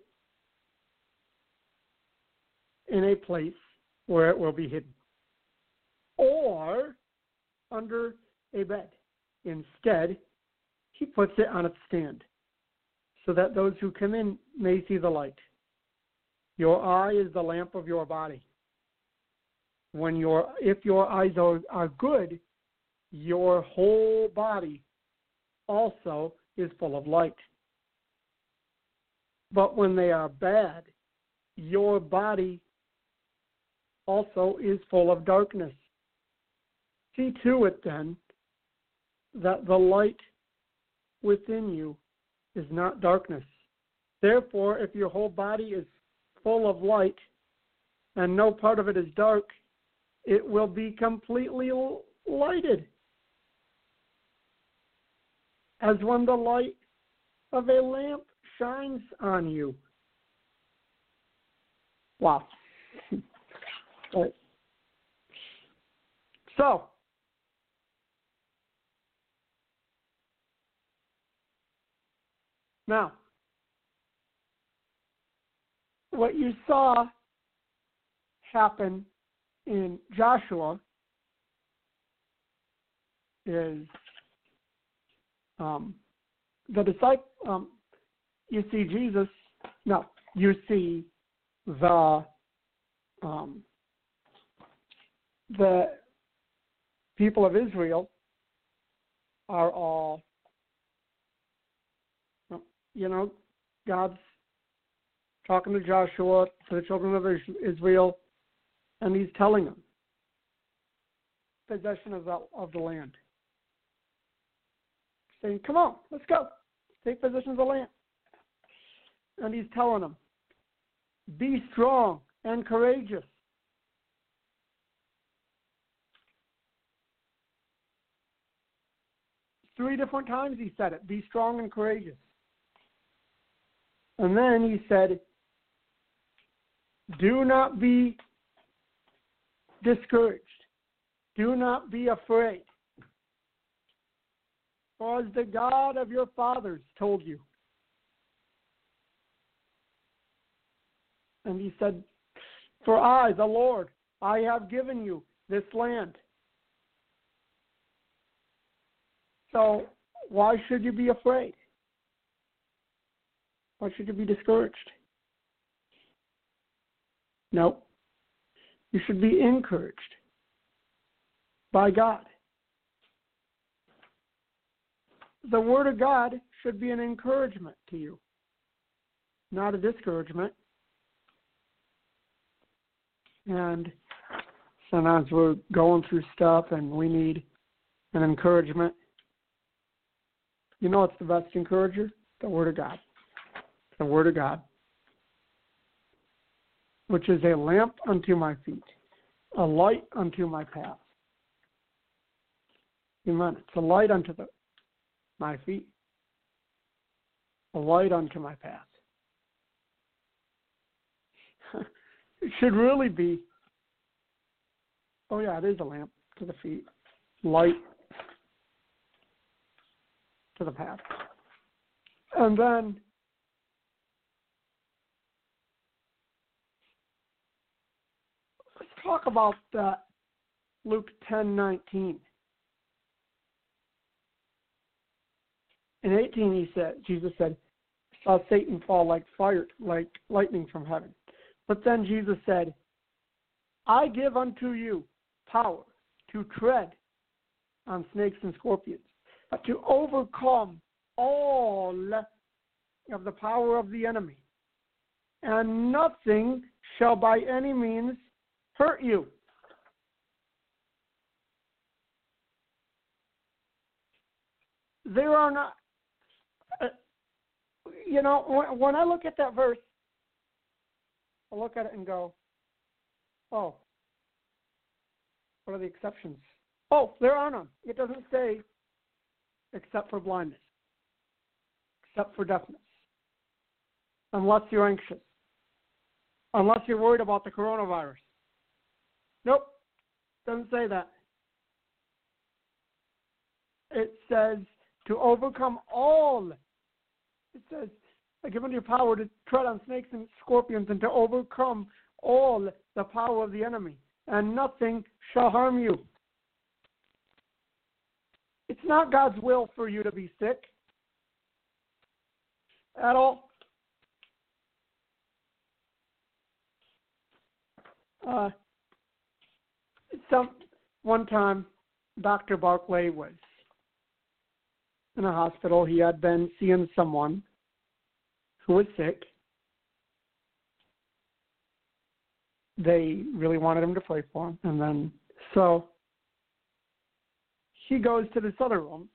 in a place where it will be hidden, or under a bed. Instead, he puts it on its stand, so that those who come in may see the light. Your eye is the lamp of your body. When your, if your eyes are, are good, your whole body also is full of light. But when they are bad, your body also is full of darkness. See to it then that the light within you is not darkness. Therefore, if your whole body is full of light and no part of it is dark, it will be completely lighted, as when the light of a lamp shines on you. Wow. Right. So, now, what you saw happen in Joshua is um, the disciple. Um, you see Jesus. No, you see the um, the people of Israel are all, you know, God's talking to Joshua, to the children of Israel, and he's telling them possession of the, of the land. Saying, come on, let's go. Take possession of the land. And he's telling them, be strong and courageous. Three different times he said it, be strong and courageous. And then he said, do not be discouraged. Do not be afraid. For as the God of your fathers told you. And he said, for I, the Lord, I have given you this land. So why should you be afraid? Why should you be discouraged? No. You should be encouraged by God. The Word of God should be an encouragement to you, not a discouragement. And sometimes we're going through stuff and we need an encouragement. You know what's the best encourager? The Word of God. The Word of God, which is a lamp unto my feet, a light unto my path. Amen. It's a light unto the, my feet, a light unto my path. It should really be, oh yeah, it is a lamp to the feet, light to the path. And then let's talk about that Luke ten nineteen. In eighteen, he said, Jesus said, saw Satan fall like fire, like lightning from heaven. But then Jesus said, I give unto you power to tread on snakes and scorpions, to overcome all of the power of the enemy, and nothing shall by any means hurt you. There are not, uh, you know, when, when I look at that verse, I look at it and go, oh, what are the exceptions? Oh, there are none. It doesn't say except for blindness, except for deafness, unless you're anxious, unless you're worried about the coronavirus. Nope, doesn't say that. It says to overcome all. It says, I give unto you power to tread on snakes and scorpions and to overcome all the power of the enemy, and nothing shall harm you. It's not God's will for you to be sick at all. Uh, some one time, Doctor Barclay was in a hospital. He had been seeing someone who was sick. They really wanted him to pray for him. And then, so he goes to this other room.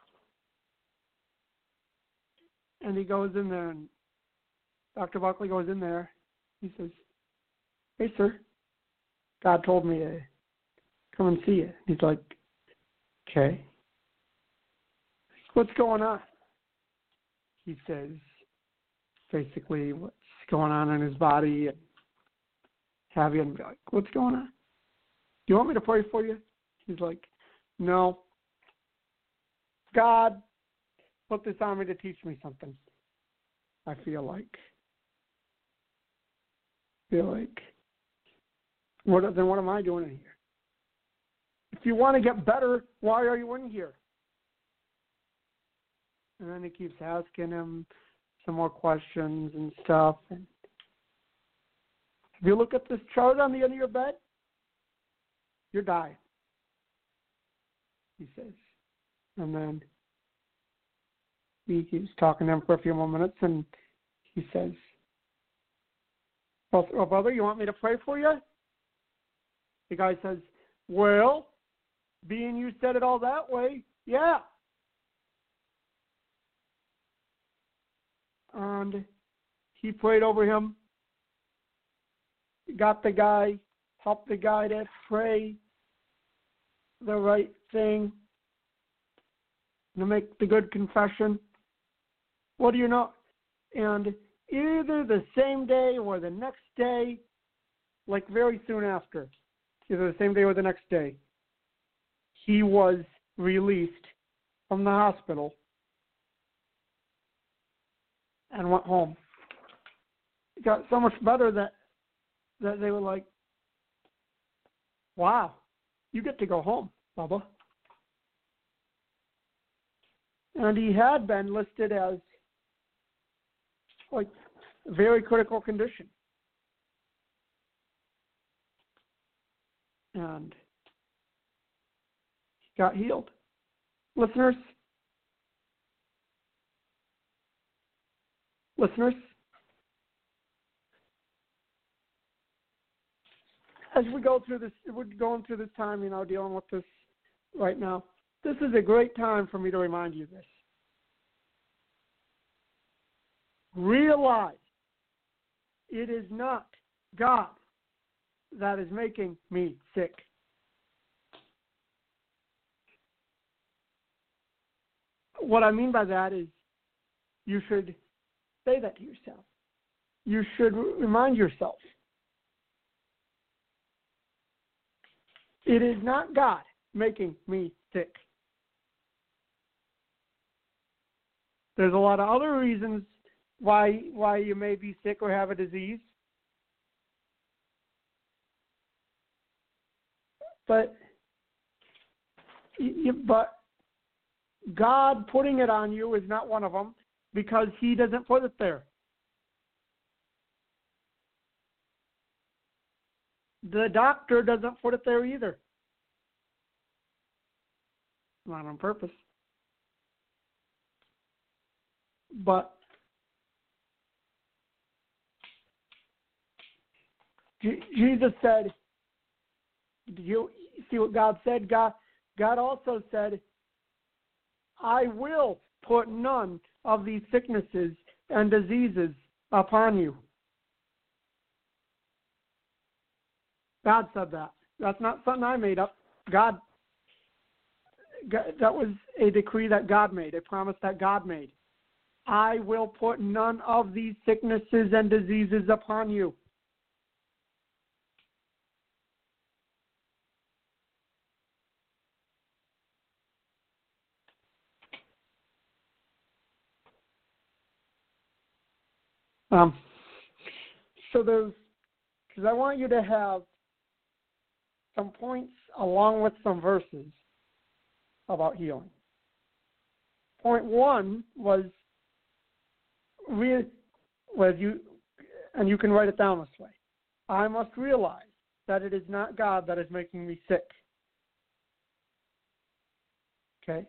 And he goes in there, and Doctor Buckley goes in there. He says, hey, sir, God told me to come and see you. He's like, okay. What's going on? He says, basically, what's going on in his body, and have you, and be like, what's going on? You want me to pray for you? He's like, no. God put this on me to teach me something. I feel like. feel like. What, then what am I doing in here? If you want to get better, why are you in here? And then he keeps asking him some more questions and stuff. And if you look at this chart on the end of your bed, you're dying, he says. And then he keeps talking to him for a few more minutes, and he says, oh, oh, brother, you want me to pray for you? The guy says, well, being you said it all that way, yeah. And he prayed over him, got the guy, helped the guy to pray the right thing, to make the good confession. What do you know? And either the same day or the next day, like very soon after, either the same day or the next day, he was released from the hospital and went home. It got so much better that that they were like, wow, you get to go home, Bubba. And he had been listed as like very critical condition. And he got healed. Listeners, listeners, as we go through this, we're going through this time, you know, dealing with this right now, this is a great time for me to remind you this. Realize it is not God that is making me sick. What I mean by that is you should say that to yourself. You should remind yourself. It is not God making me sick. There's a lot of other reasons why why you may be sick or have a disease. But but God putting it on you is not one of them, because he doesn't put it there. The doctor doesn't put it there either. Not on purpose. But J- Jesus said, do you see what God said? God, God also said, I will put none of these sicknesses and diseases upon you. God said that. That's not something I made up. God, God, that was a decree that God made, a promise that God made. I will put none of these sicknesses and diseases upon you. Um, so there's, because I want you to have some points along with some verses about healing. Point one was, re- was you, and you can write it down this way. I must realize that it is not God that is making me sick. Okay?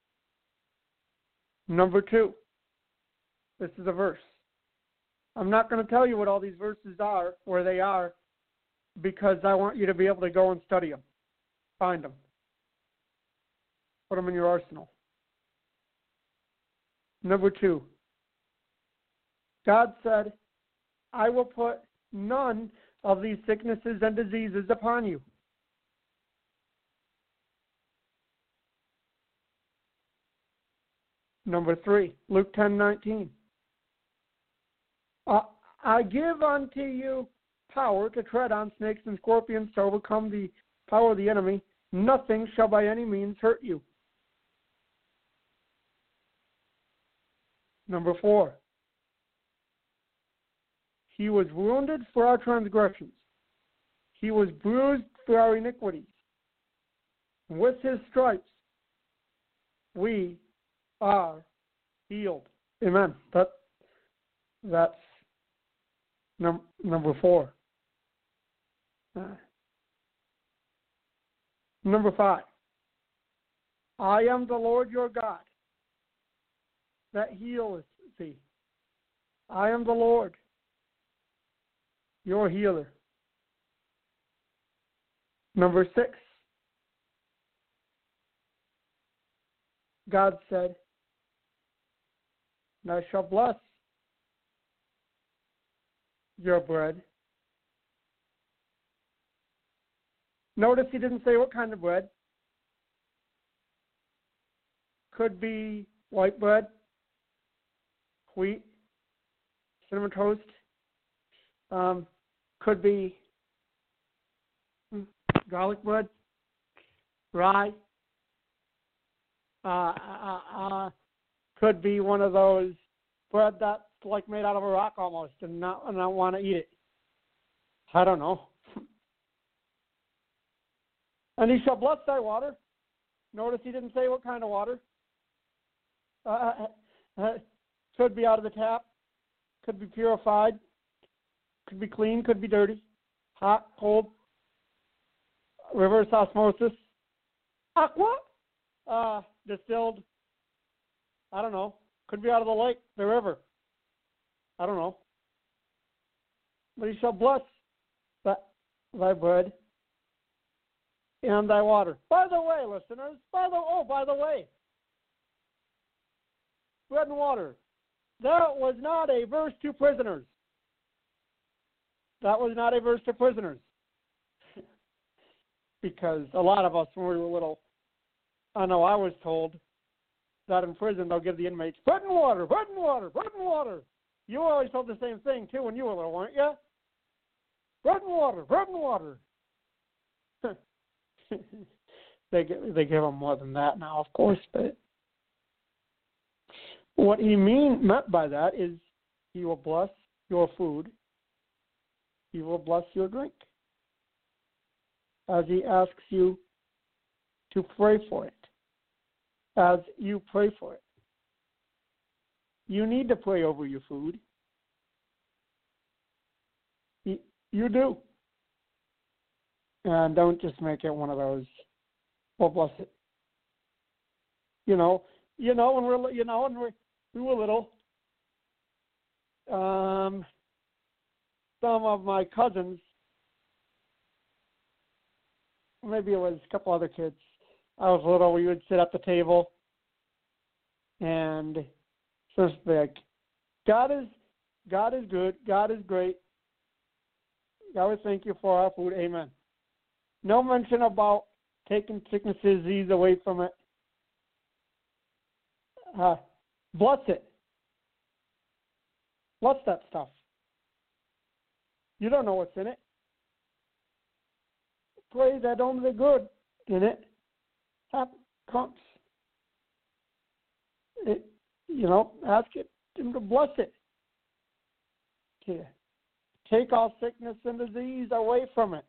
Number two, this is a verse. I'm not going to tell you what all these verses are, where they are, because I want you to be able to go and study them. Find them. Put them in your arsenal. Number two, God said, I will put none of these sicknesses and diseases upon you. Number three, Luke ten nineteen. Uh, I give unto you power to tread on snakes and scorpions, to overcome the power of the enemy. Nothing shall by any means hurt you. Number four, he was wounded for our transgressions. He was bruised for our iniquities. With his stripes, we are healed. Amen. That, that's num- number four. Uh, number five. I am the Lord your God that healeth thee. I am the Lord, your healer. Number six. God said, thou shalt bless your bread. Notice he didn't say what kind of bread. Could be white bread, wheat, cinnamon toast. Um, could be garlic bread, rye. Uh, uh, uh, could be one of those bread that's like made out of a rock almost, and not and I want to eat it. I don't know. And he shall bless thy water. Notice he didn't say what kind of water. Uh, uh, could be out of the tap. Could be purified. Could be clean. Could be dirty. Hot, cold. Reverse osmosis. Aqua. Uh, distilled. I don't know. Could be out of the lake, the river. I don't know. But he shall bless thy, thy bread and thy water. By the way, listeners, by the oh, by the way, bread and water. That was not a verse to prisoners. That was not a verse to prisoners. Because a lot of us, when we were little, I know I was told that in prison they'll give the inmates bread and water, bread and water, bread and water. You were always told the same thing, too, when you were little, weren't you? Bread and water, bread and water. they, give, they give them more than that now, of course, but what he mean, meant by that is he will bless your food, he will bless your drink, as he asks you to pray for it, as you pray for it. You need to pray over your food. You, you do. And don't just make it one of those, well, bless it. You know, you know, when we're, you know, when we're, we were little, um, some of my cousins, maybe it was a couple other kids, I was little, we would sit at the table and so to speak, God is, God is good, God is great. God, we thank you for our food, amen. No mention about taking sickness, disease away from it. Uh, bless it. Bless that stuff. You don't know what's in it. Pray that only the good in it comes. It, you know, ask it, him to bless it. Yeah. Take all sickness and disease away from it.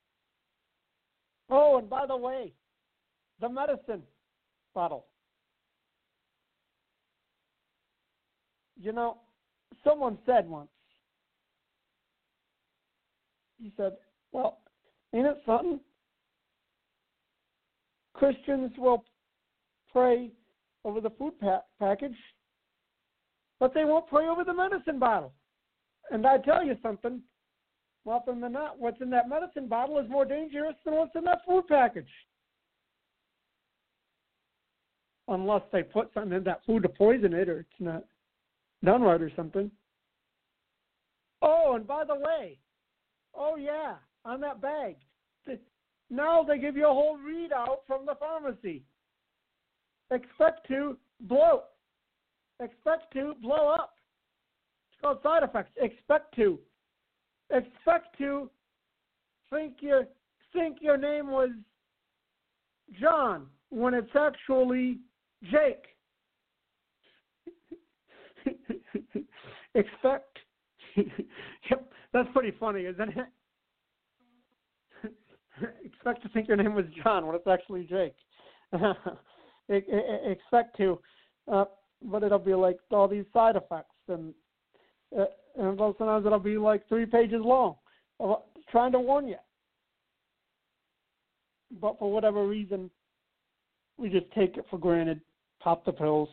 Oh, and by the way, the medicine bottle. You know, someone said once, he said, well, ain't it something? Christians will pray over the food pa- package, but they won't pray over the medicine bottle. And I tell you something, more often than not, what's in that medicine bottle is more dangerous than what's in that food package. Unless they put something in that food to poison it, or it's not done right or something. Oh, and by the way, oh yeah, on that bag, now they give you a whole readout from the pharmacy. Expect to bloat. Expect to blow up. It's called side effects. Expect to. Expect to think your think your name was John when it's actually Jake. Expect. Yep, that's pretty funny, isn't it? expect to think your name was John when it's actually Jake. Expect to, uh, but it'll be like all these side effects, and uh, and sometimes it'll be like three pages long, uh, trying to warn you. But for whatever reason, we just take it for granted, pop the pills.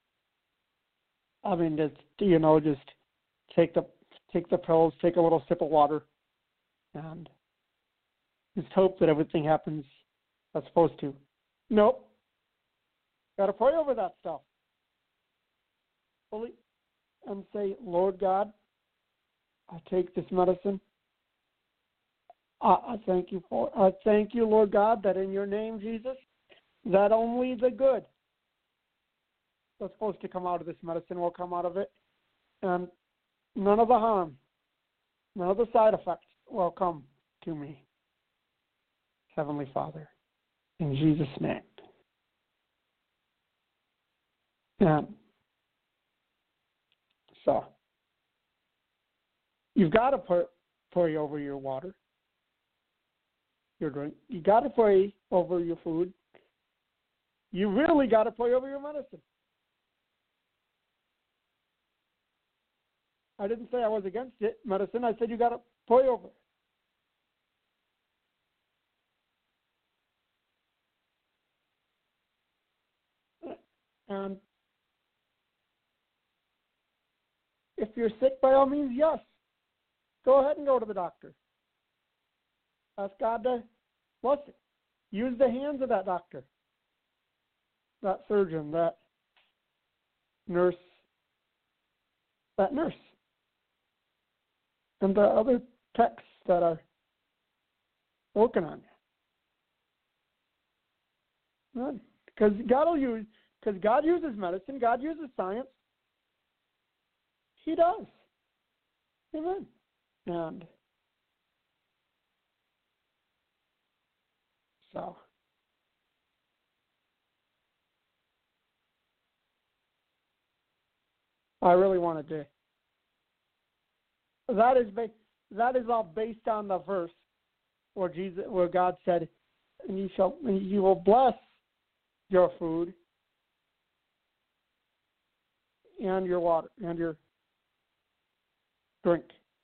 I mean, just, you know, just take the take the pills, take a little sip of water, and just hope that everything happens as supposed to. Nope. Got to pray over that stuff. Fully, and say, Lord God, I take this medicine. I, I thank you for. I thank you, Lord God, that in your name, Jesus, that only the good that's supposed to come out of this medicine will come out of it, and none of the harm, none of the side effects will come to me. Heavenly Father, in Jesus' name. And so, you've got to pray, pray over your water, your drink. You got to pray over your food. You really got to pray over your medicine. I didn't say I was against it, medicine. I said you got to pray over it. And if you're sick, by all means, yes, go ahead and go to the doctor. Ask God to bless it. Use the hands of that doctor, that surgeon, that nurse, that nurse, and the other techs that are working on you. Because God will use, because God uses medicine, God uses science. He does. Amen. And so, I really wanted to. That is ba- that is all based on the verse where Jesus, where God said, "And you shall, and you will bless your food and your water and your drink."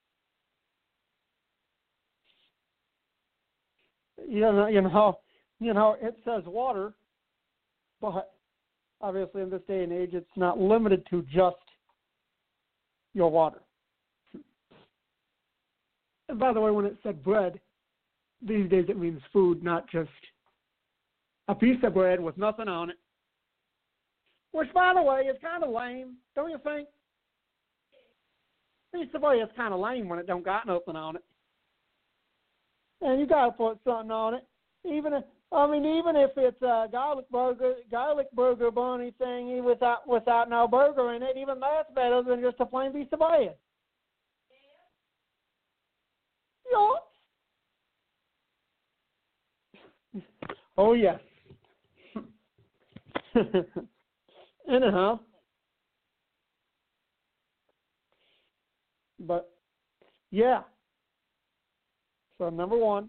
You know, you know, you know, it says water, but obviously in this day and age, it's not limited to just your water. And by the way, when it said bread, these days it means food, not just a piece of bread with nothing on it. Which, by the way, is kind of lame, don't you think? Piece of bread is kind of lame when it don't got nothing on it. And you got to put something on it. Even if, I mean, even if it's a garlic burger, garlic burger bunny thingy without without no burger in it, even that's better than just a plain piece of bread. Yeah. Oh yes. Anyhow, but yeah. So number one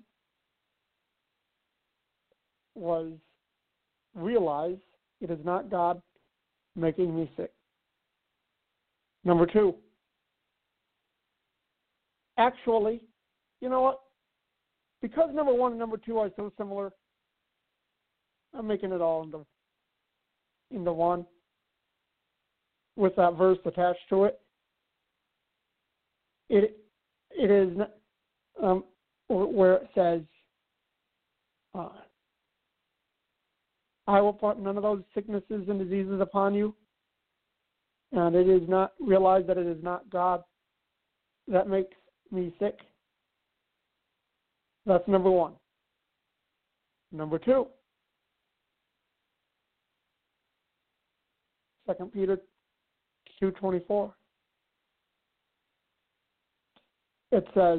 was realize it is not God making me sick. Number two, actually, you know what? Because number one and number two are so similar, I'm making it all into, into one with that verse attached to it. It it is um, where it says, uh, I will put none of those sicknesses and diseases upon you. And it is not, realize that it is not God that makes me sick. That's number one. Number two, Second Peter two twenty-four. It says,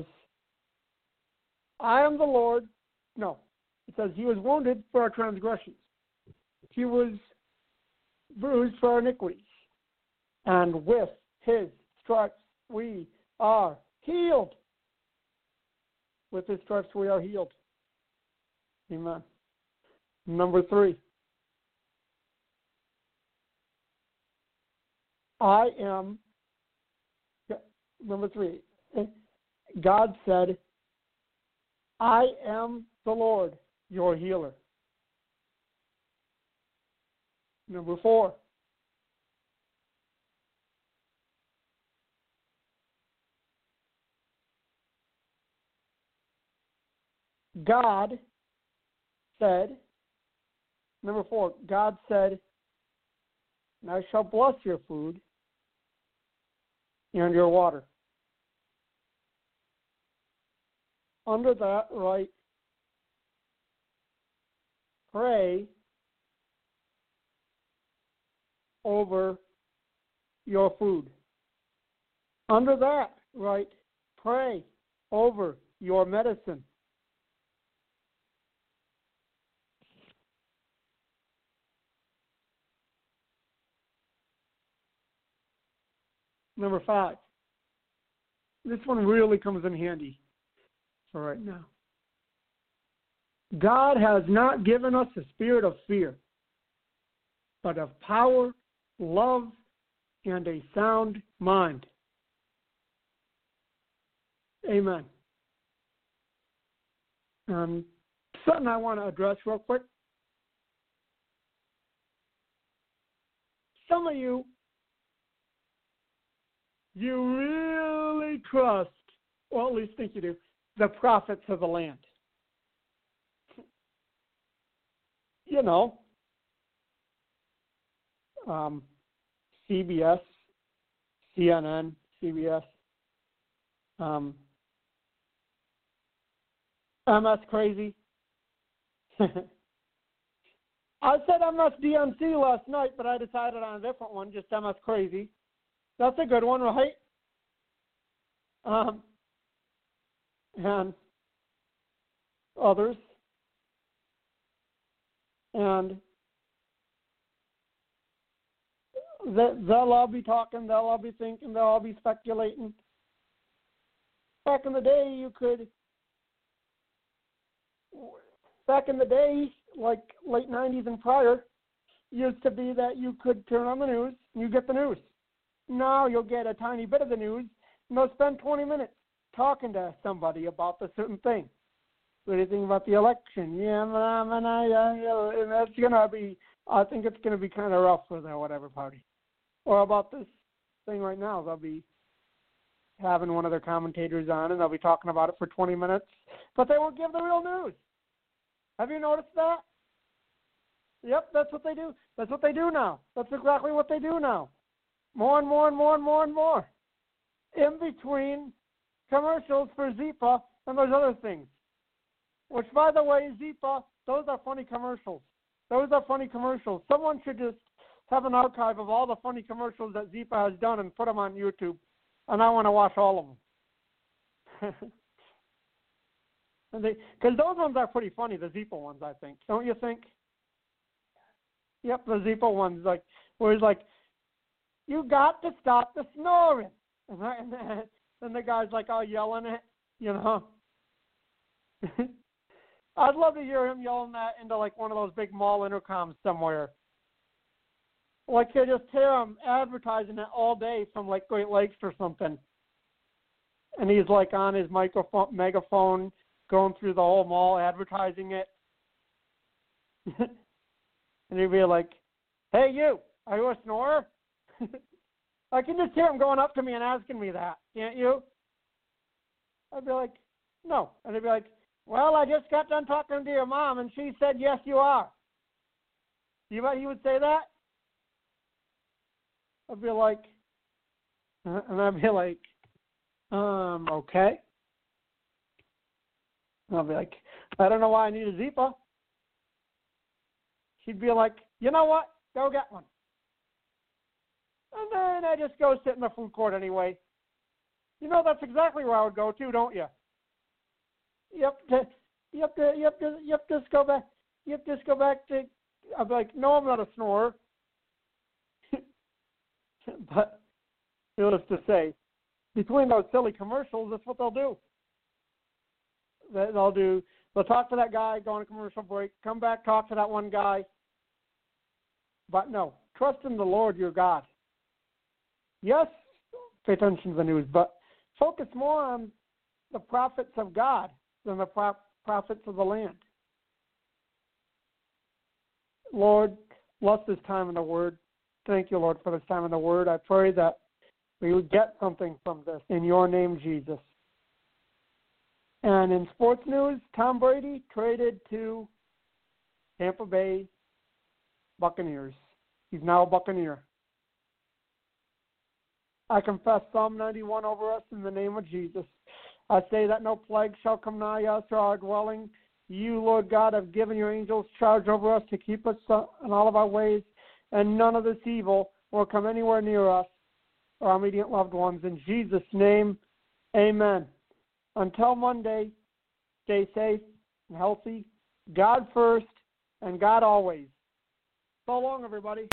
I am the Lord. No, it says he was wounded for our transgressions. He was bruised for our iniquities. And with his stripes we are healed. With his stripes we are healed. Amen. Number three. I am, number three, God said, I am the Lord, your healer. Number four. God said, number four, God said, and I shall bless your food and your water. Under that, right, pray over your food. Under that, right, pray over your medicine. Number five. This one really comes in handy for right now. God has not given us a spirit of fear, but of power, love, and a sound mind. Amen. Um, something I want to address real quick. Some of you, you really trust, or at least think you do, the prophets of the land. You know, um, C B S, C N N, C B S, um, M S Crazy. I said M S D N C last night, but I decided on a different one, just M S Crazy. That's a good one, right? Um, and others. And they, they'll all be talking, they'll all be thinking, they'll all be speculating. Back in the day, you could, back in the day, like late nineties and prior, used to be that you could turn on the news and you get the news. Now you'll get a tiny bit of the news, and they'll spend twenty minutes talking to somebody about the certain thing. What do you think about the election? Yeah, and that's gonna be. I think it's gonna be kind of rough for the whatever party. Or about this thing right now, they'll be having one of their commentators on, and they'll be talking about it for twenty minutes, but they won't give the real news. Have you noticed that? Yep, that's what they do. That's what they do now. That's exactly what they do now. More and more and more and more and more. In between commercials for Zipa and those other things. Which, by the way, Zipa, those are funny commercials. Those are funny commercials. Someone should just have an archive of all the funny commercials that Zipa has done and put them on YouTube. And I want to watch all of them. Because those ones are pretty funny, the Zipa ones, I think. Don't you think? Yep, the Zipa ones, like, where he's like, you got to stop the snoring. And then the guy's like all yelling it, you know. I'd love to hear him yelling that into like one of those big mall intercoms somewhere. Like you just hear him advertising it all day from like Great Lakes or something. And he's like on his microphone, megaphone, going through the whole mall advertising it. And he'd be like, hey you, are you a snorer? I can just hear him going up to me and asking me that, can't you? I'd be like, no. And he'd be like, well, I just got done talking to your mom, and she said, yes, you are. You know he would say that? I'd be like, and I'd be like, um, okay. And I'll be like, I don't know why I need a Zipa. She'd be like, you know what? Go get one. And then I just go sit in the food court anyway. You know, that's exactly where I would go to, don't you? You have to, you have to, you have to, you have to just go back. You have to just go back to. I'm like, no, I'm not a snorer. But needless to say, between those silly commercials, that's what they'll do. They'll do. They'll talk to that guy, go on a commercial break, come back, talk to that one guy. But no, trust in the Lord your God. Yes, pay attention to the news, but focus more on the prophets of God than the pro- prophets of the land. Lord, bless this time in the Word. Thank you, Lord, for this time in the Word. I pray that we would get something from this in your name, Jesus. And in sports news, Tom Brady traded to Tampa Bay Buccaneers. He's now a Buccaneer. I confess Psalm ninety-one over us in the name of Jesus. I say that no plague shall come nigh us or our dwelling. You, Lord God, have given your angels charge over us to keep us in all of our ways, and none of this evil will come anywhere near us or our immediate loved ones. In Jesus' name, amen. Until Monday, stay safe and healthy. God first and God always. So long, everybody.